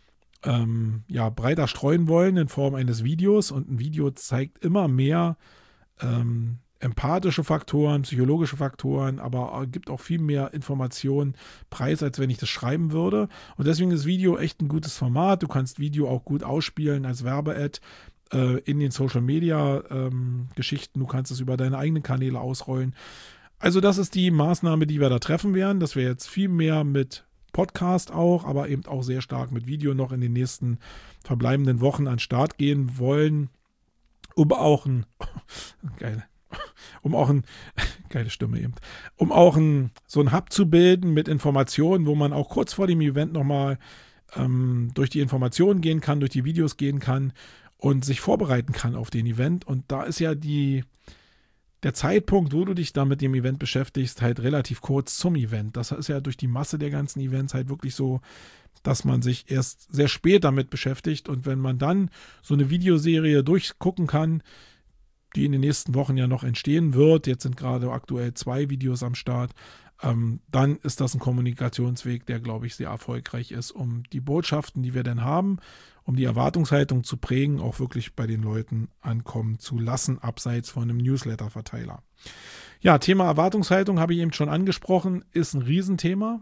Ähm, ja, breiter streuen wollen in Form eines Videos, und ein Video zeigt immer mehr ähm, empathische Faktoren, psychologische Faktoren, aber gibt auch viel mehr Informationen preis, als wenn ich das schreiben würde. Und deswegen ist Video echt ein gutes Format. Du kannst Video auch gut ausspielen als Werbe-Ad äh, in den Social-Media-Geschichten. Ähm, du kannst es über deine eigenen Kanäle ausrollen. Also das ist die Maßnahme, die wir da treffen werden, dass wir jetzt viel mehr mit Podcast auch, aber eben auch sehr stark mit Video noch in den nächsten verbleibenden Wochen an den Start gehen wollen, um auch ein, geil, um auch ein, geile Stimme eben, um auch ein, so ein Hub zu bilden mit Informationen, wo man auch kurz vor dem Event nochmal ähm, durch die Informationen gehen kann, durch die Videos gehen kann und sich vorbereiten kann auf den Event. Und da ist ja die, der Zeitpunkt, wo du dich da mit dem Event beschäftigst, halt relativ kurz zum Event. Das ist ja durch die Masse der ganzen Events halt wirklich so, dass man sich erst sehr spät damit beschäftigt. Und wenn man dann so eine Videoserie durchgucken kann, die in den nächsten Wochen ja noch entstehen wird, jetzt sind gerade aktuell zwei Videos am Start, ähm, dann ist das ein Kommunikationsweg, der, glaube ich, sehr erfolgreich ist, um die Botschaften, die wir denn haben, um die Erwartungshaltung zu prägen, auch wirklich bei den Leuten ankommen zu lassen, abseits von einem Newsletter-Verteiler. Ja, Thema Erwartungshaltung habe ich eben schon angesprochen, ist ein Riesenthema.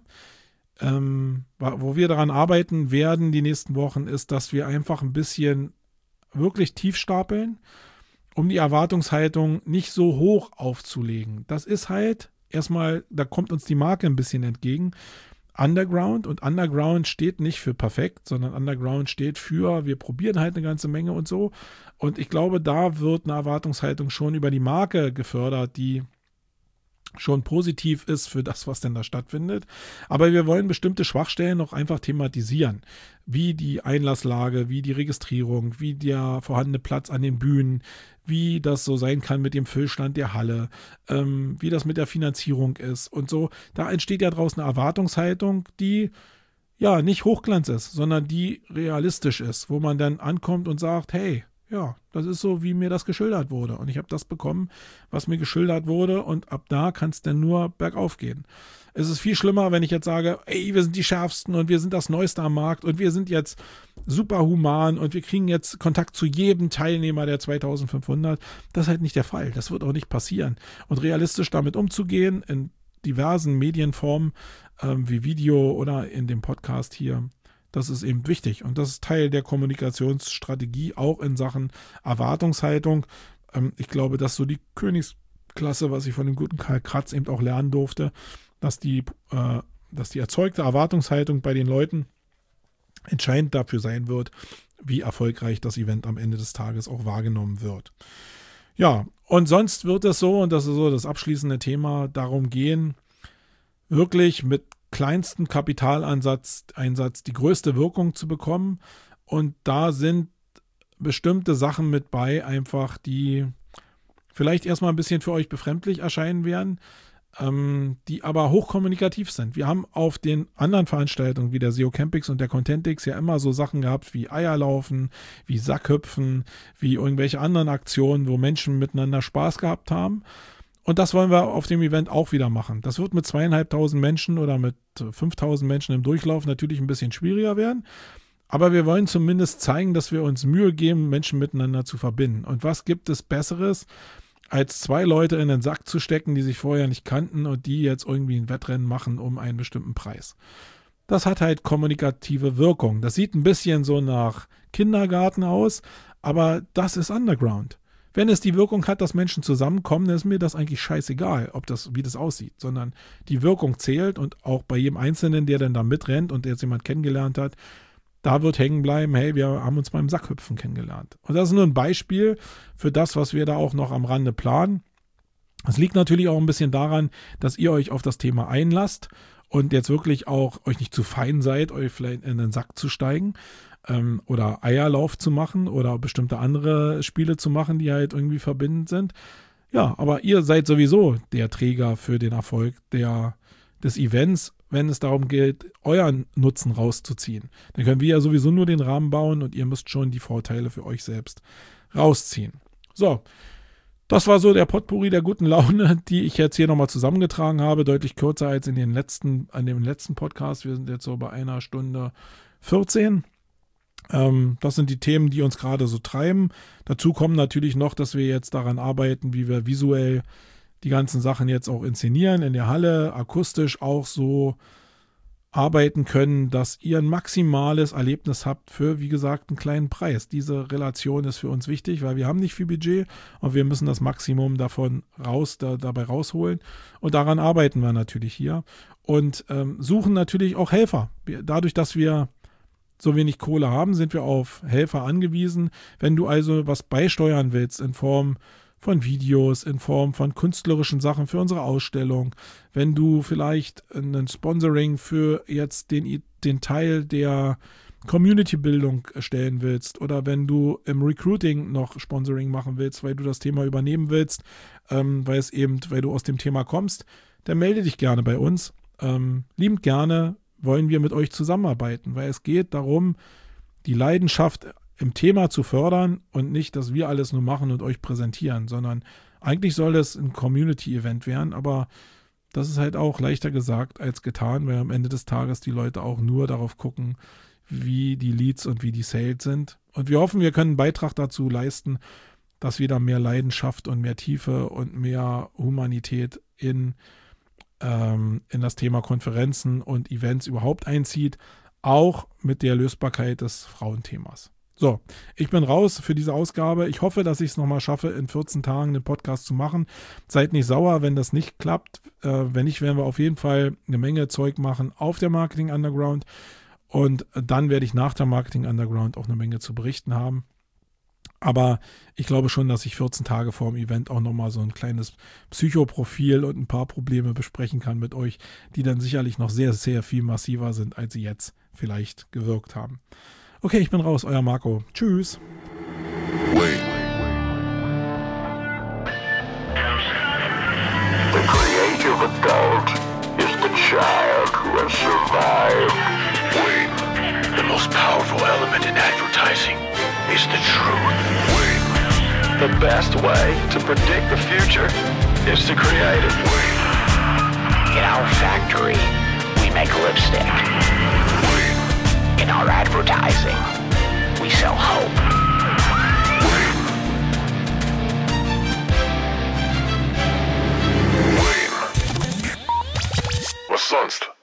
Ähm, wo wir daran arbeiten werden die nächsten Wochen, ist, dass wir einfach ein bisschen wirklich tief stapeln, um die Erwartungshaltung nicht so hoch aufzulegen. Das ist halt erstmal, da kommt uns die Marke ein bisschen entgegen. Underground, und Underground steht nicht für perfekt, sondern Underground steht für, wir probieren halt eine ganze Menge und so. Und ich glaube, da wird eine Erwartungshaltung schon über die Marke gefördert, die schon positiv ist für das, was denn da stattfindet. Aber wir wollen bestimmte Schwachstellen noch einfach thematisieren, wie die Einlasslage, wie die Registrierung, wie der vorhandene Platz an den Bühnen, wie das so sein kann mit dem Füllstand der Halle, ähm, wie das mit der Finanzierung ist und so. Da entsteht ja draußen eine Erwartungshaltung, die ja nicht Hochglanz ist, sondern die realistisch ist, wo man dann ankommt und sagt, hey, ja, das ist so, wie mir das geschildert wurde. Und ich habe das bekommen, was mir geschildert wurde. Und ab da kann es dann nur bergauf gehen. Es ist viel schlimmer, wenn ich jetzt sage, ey, wir sind die Schärfsten und wir sind das Neueste am Markt und wir sind jetzt super human und wir kriegen jetzt Kontakt zu jedem Teilnehmer der zweitausendfünfhundert. Das ist halt nicht der Fall. Das wird auch nicht passieren. Und realistisch damit umzugehen, in diversen Medienformen, ähm, wie Video oder in dem Podcast hier, das ist eben wichtig und das ist Teil der Kommunikationsstrategie, auch in Sachen Erwartungshaltung. Ähm, ich glaube, dass so die Königsklasse, was ich von dem guten Karl Kratz eben auch lernen durfte, dass die, äh, dass die erzeugte Erwartungshaltung bei den Leuten entscheidend dafür sein wird, wie erfolgreich das Event am Ende des Tages auch wahrgenommen wird. Ja, und sonst wird es so, und das ist so das abschließende Thema, darum gehen, wirklich mit kleinsten Kapitalansatz Einsatz die größte Wirkung zu bekommen. Und da sind bestimmte Sachen mit bei, einfach die vielleicht erstmal ein bisschen für euch befremdlich erscheinen werden, ähm, die aber hochkommunikativ sind. Wir haben auf den anderen Veranstaltungen wie der S E O Campix und der Contentix ja immer so Sachen gehabt wie Eierlaufen, wie Sackhüpfen, wie irgendwelche anderen Aktionen, wo Menschen miteinander Spaß gehabt haben. Und das wollen wir auf dem Event auch wieder machen. Das wird mit zweieinhalbtausend Menschen oder mit fünftausend Menschen im Durchlauf natürlich ein bisschen schwieriger werden. Aber wir wollen zumindest zeigen, dass wir uns Mühe geben, Menschen miteinander zu verbinden. Und was gibt es Besseres, als zwei Leute in den Sack zu stecken, die sich vorher nicht kannten und die jetzt irgendwie ein Wettrennen machen um einen bestimmten Preis? Das hat halt kommunikative Wirkung. Das sieht ein bisschen so nach Kindergarten aus, aber das ist Underground. Wenn es die Wirkung hat, dass Menschen zusammenkommen, dann ist mir das eigentlich scheißegal, ob das, wie das aussieht, sondern die Wirkung zählt und auch bei jedem Einzelnen, der dann da mitrennt und der jetzt jemand kennengelernt hat, da wird hängen bleiben, hey, wir haben uns beim Sackhüpfen kennengelernt. Und das ist nur ein Beispiel für das, was wir da auch noch am Rande planen. Es liegt natürlich auch ein bisschen daran, dass ihr euch auf das Thema einlasst und jetzt wirklich auch euch nicht zu fein seid, euch vielleicht in den Sack zu steigen. Ähm, oder Eierlauf zu machen oder bestimmte andere Spiele zu machen, die halt irgendwie verbindend sind. Ja, aber ihr seid sowieso der Träger für den Erfolg der, des Events, wenn es darum geht, euren Nutzen rauszuziehen. Dann können wir ja sowieso nur den Rahmen bauen und ihr müsst schon die Vorteile für euch selbst rausziehen. So, das war so der Potpourri der guten Laune, die ich jetzt hier nochmal zusammengetragen habe, deutlich kürzer als in den letzten, an dem letzten Podcast. Wir sind jetzt so bei einer Stunde vierzehn. Ähm, das sind die Themen, die uns gerade so treiben. Dazu kommen natürlich noch, dass wir jetzt daran arbeiten, wie wir visuell die ganzen Sachen jetzt auch inszenieren, in der Halle, akustisch auch so arbeiten können, dass ihr ein maximales Erlebnis habt für, wie gesagt, einen kleinen Preis. Diese Relation ist für uns wichtig, weil wir haben nicht viel Budget und wir müssen das Maximum davon raus, da, dabei rausholen. Und daran arbeiten wir natürlich hier und ähm, suchen natürlich auch Helfer. Wir, dadurch, dass wir so wenig Kohle haben, sind wir auf Helfer angewiesen. Wenn du also was beisteuern willst in Form von Videos, in Form von künstlerischen Sachen für unsere Ausstellung, wenn du vielleicht ein Sponsoring für jetzt den, den Teil der Community-Bildung stellen willst oder wenn du im Recruiting noch Sponsoring machen willst, weil du das Thema übernehmen willst, ähm, weil es eben, weil du aus dem Thema kommst, dann melde dich gerne bei uns. Ähm, liebend gerne wollen wir mit euch zusammenarbeiten, weil es geht darum, die Leidenschaft im Thema zu fördern und nicht, dass wir alles nur machen und euch präsentieren, sondern eigentlich soll es ein Community-Event werden, aber das ist halt auch leichter gesagt als getan, weil am Ende des Tages die Leute auch nur darauf gucken, wie die Leads und wie die Sales sind. Und wir hoffen, wir können einen Beitrag dazu leisten, dass wieder mehr Leidenschaft und mehr Tiefe und mehr Humanität in, ähm, in das Thema Konferenzen und Events überhaupt einzieht, auch mit der Lösbarkeit des Frauenthemas. So, ich bin raus für diese Ausgabe. Ich hoffe, dass ich es nochmal schaffe, in vierzehn Tagen einen Podcast zu machen. Seid nicht sauer, wenn das nicht klappt. Äh, wenn nicht, werden wir auf jeden Fall eine Menge Zeug machen auf der Marketing Underground. Und dann werde ich nach der Marketing Underground auch eine Menge zu berichten haben. Aber ich glaube schon, dass ich vierzehn Tage vor dem Event auch nochmal so ein kleines Psychoprofil und ein paar Probleme besprechen kann mit euch, die dann sicherlich noch sehr, sehr viel massiver sind, als sie jetzt vielleicht gewirkt haben. Okay, ich bin raus, euer Marco. Tschüss. Wait. The creative adult is the child who has survived. Wait. The most powerful element in advertising is the truth. Wait. The best way to predict the future is to create it. Wait. In our factory, we make lipstick. Wait. In our advertising, we sell hope. Wait. Wait. Was sonst?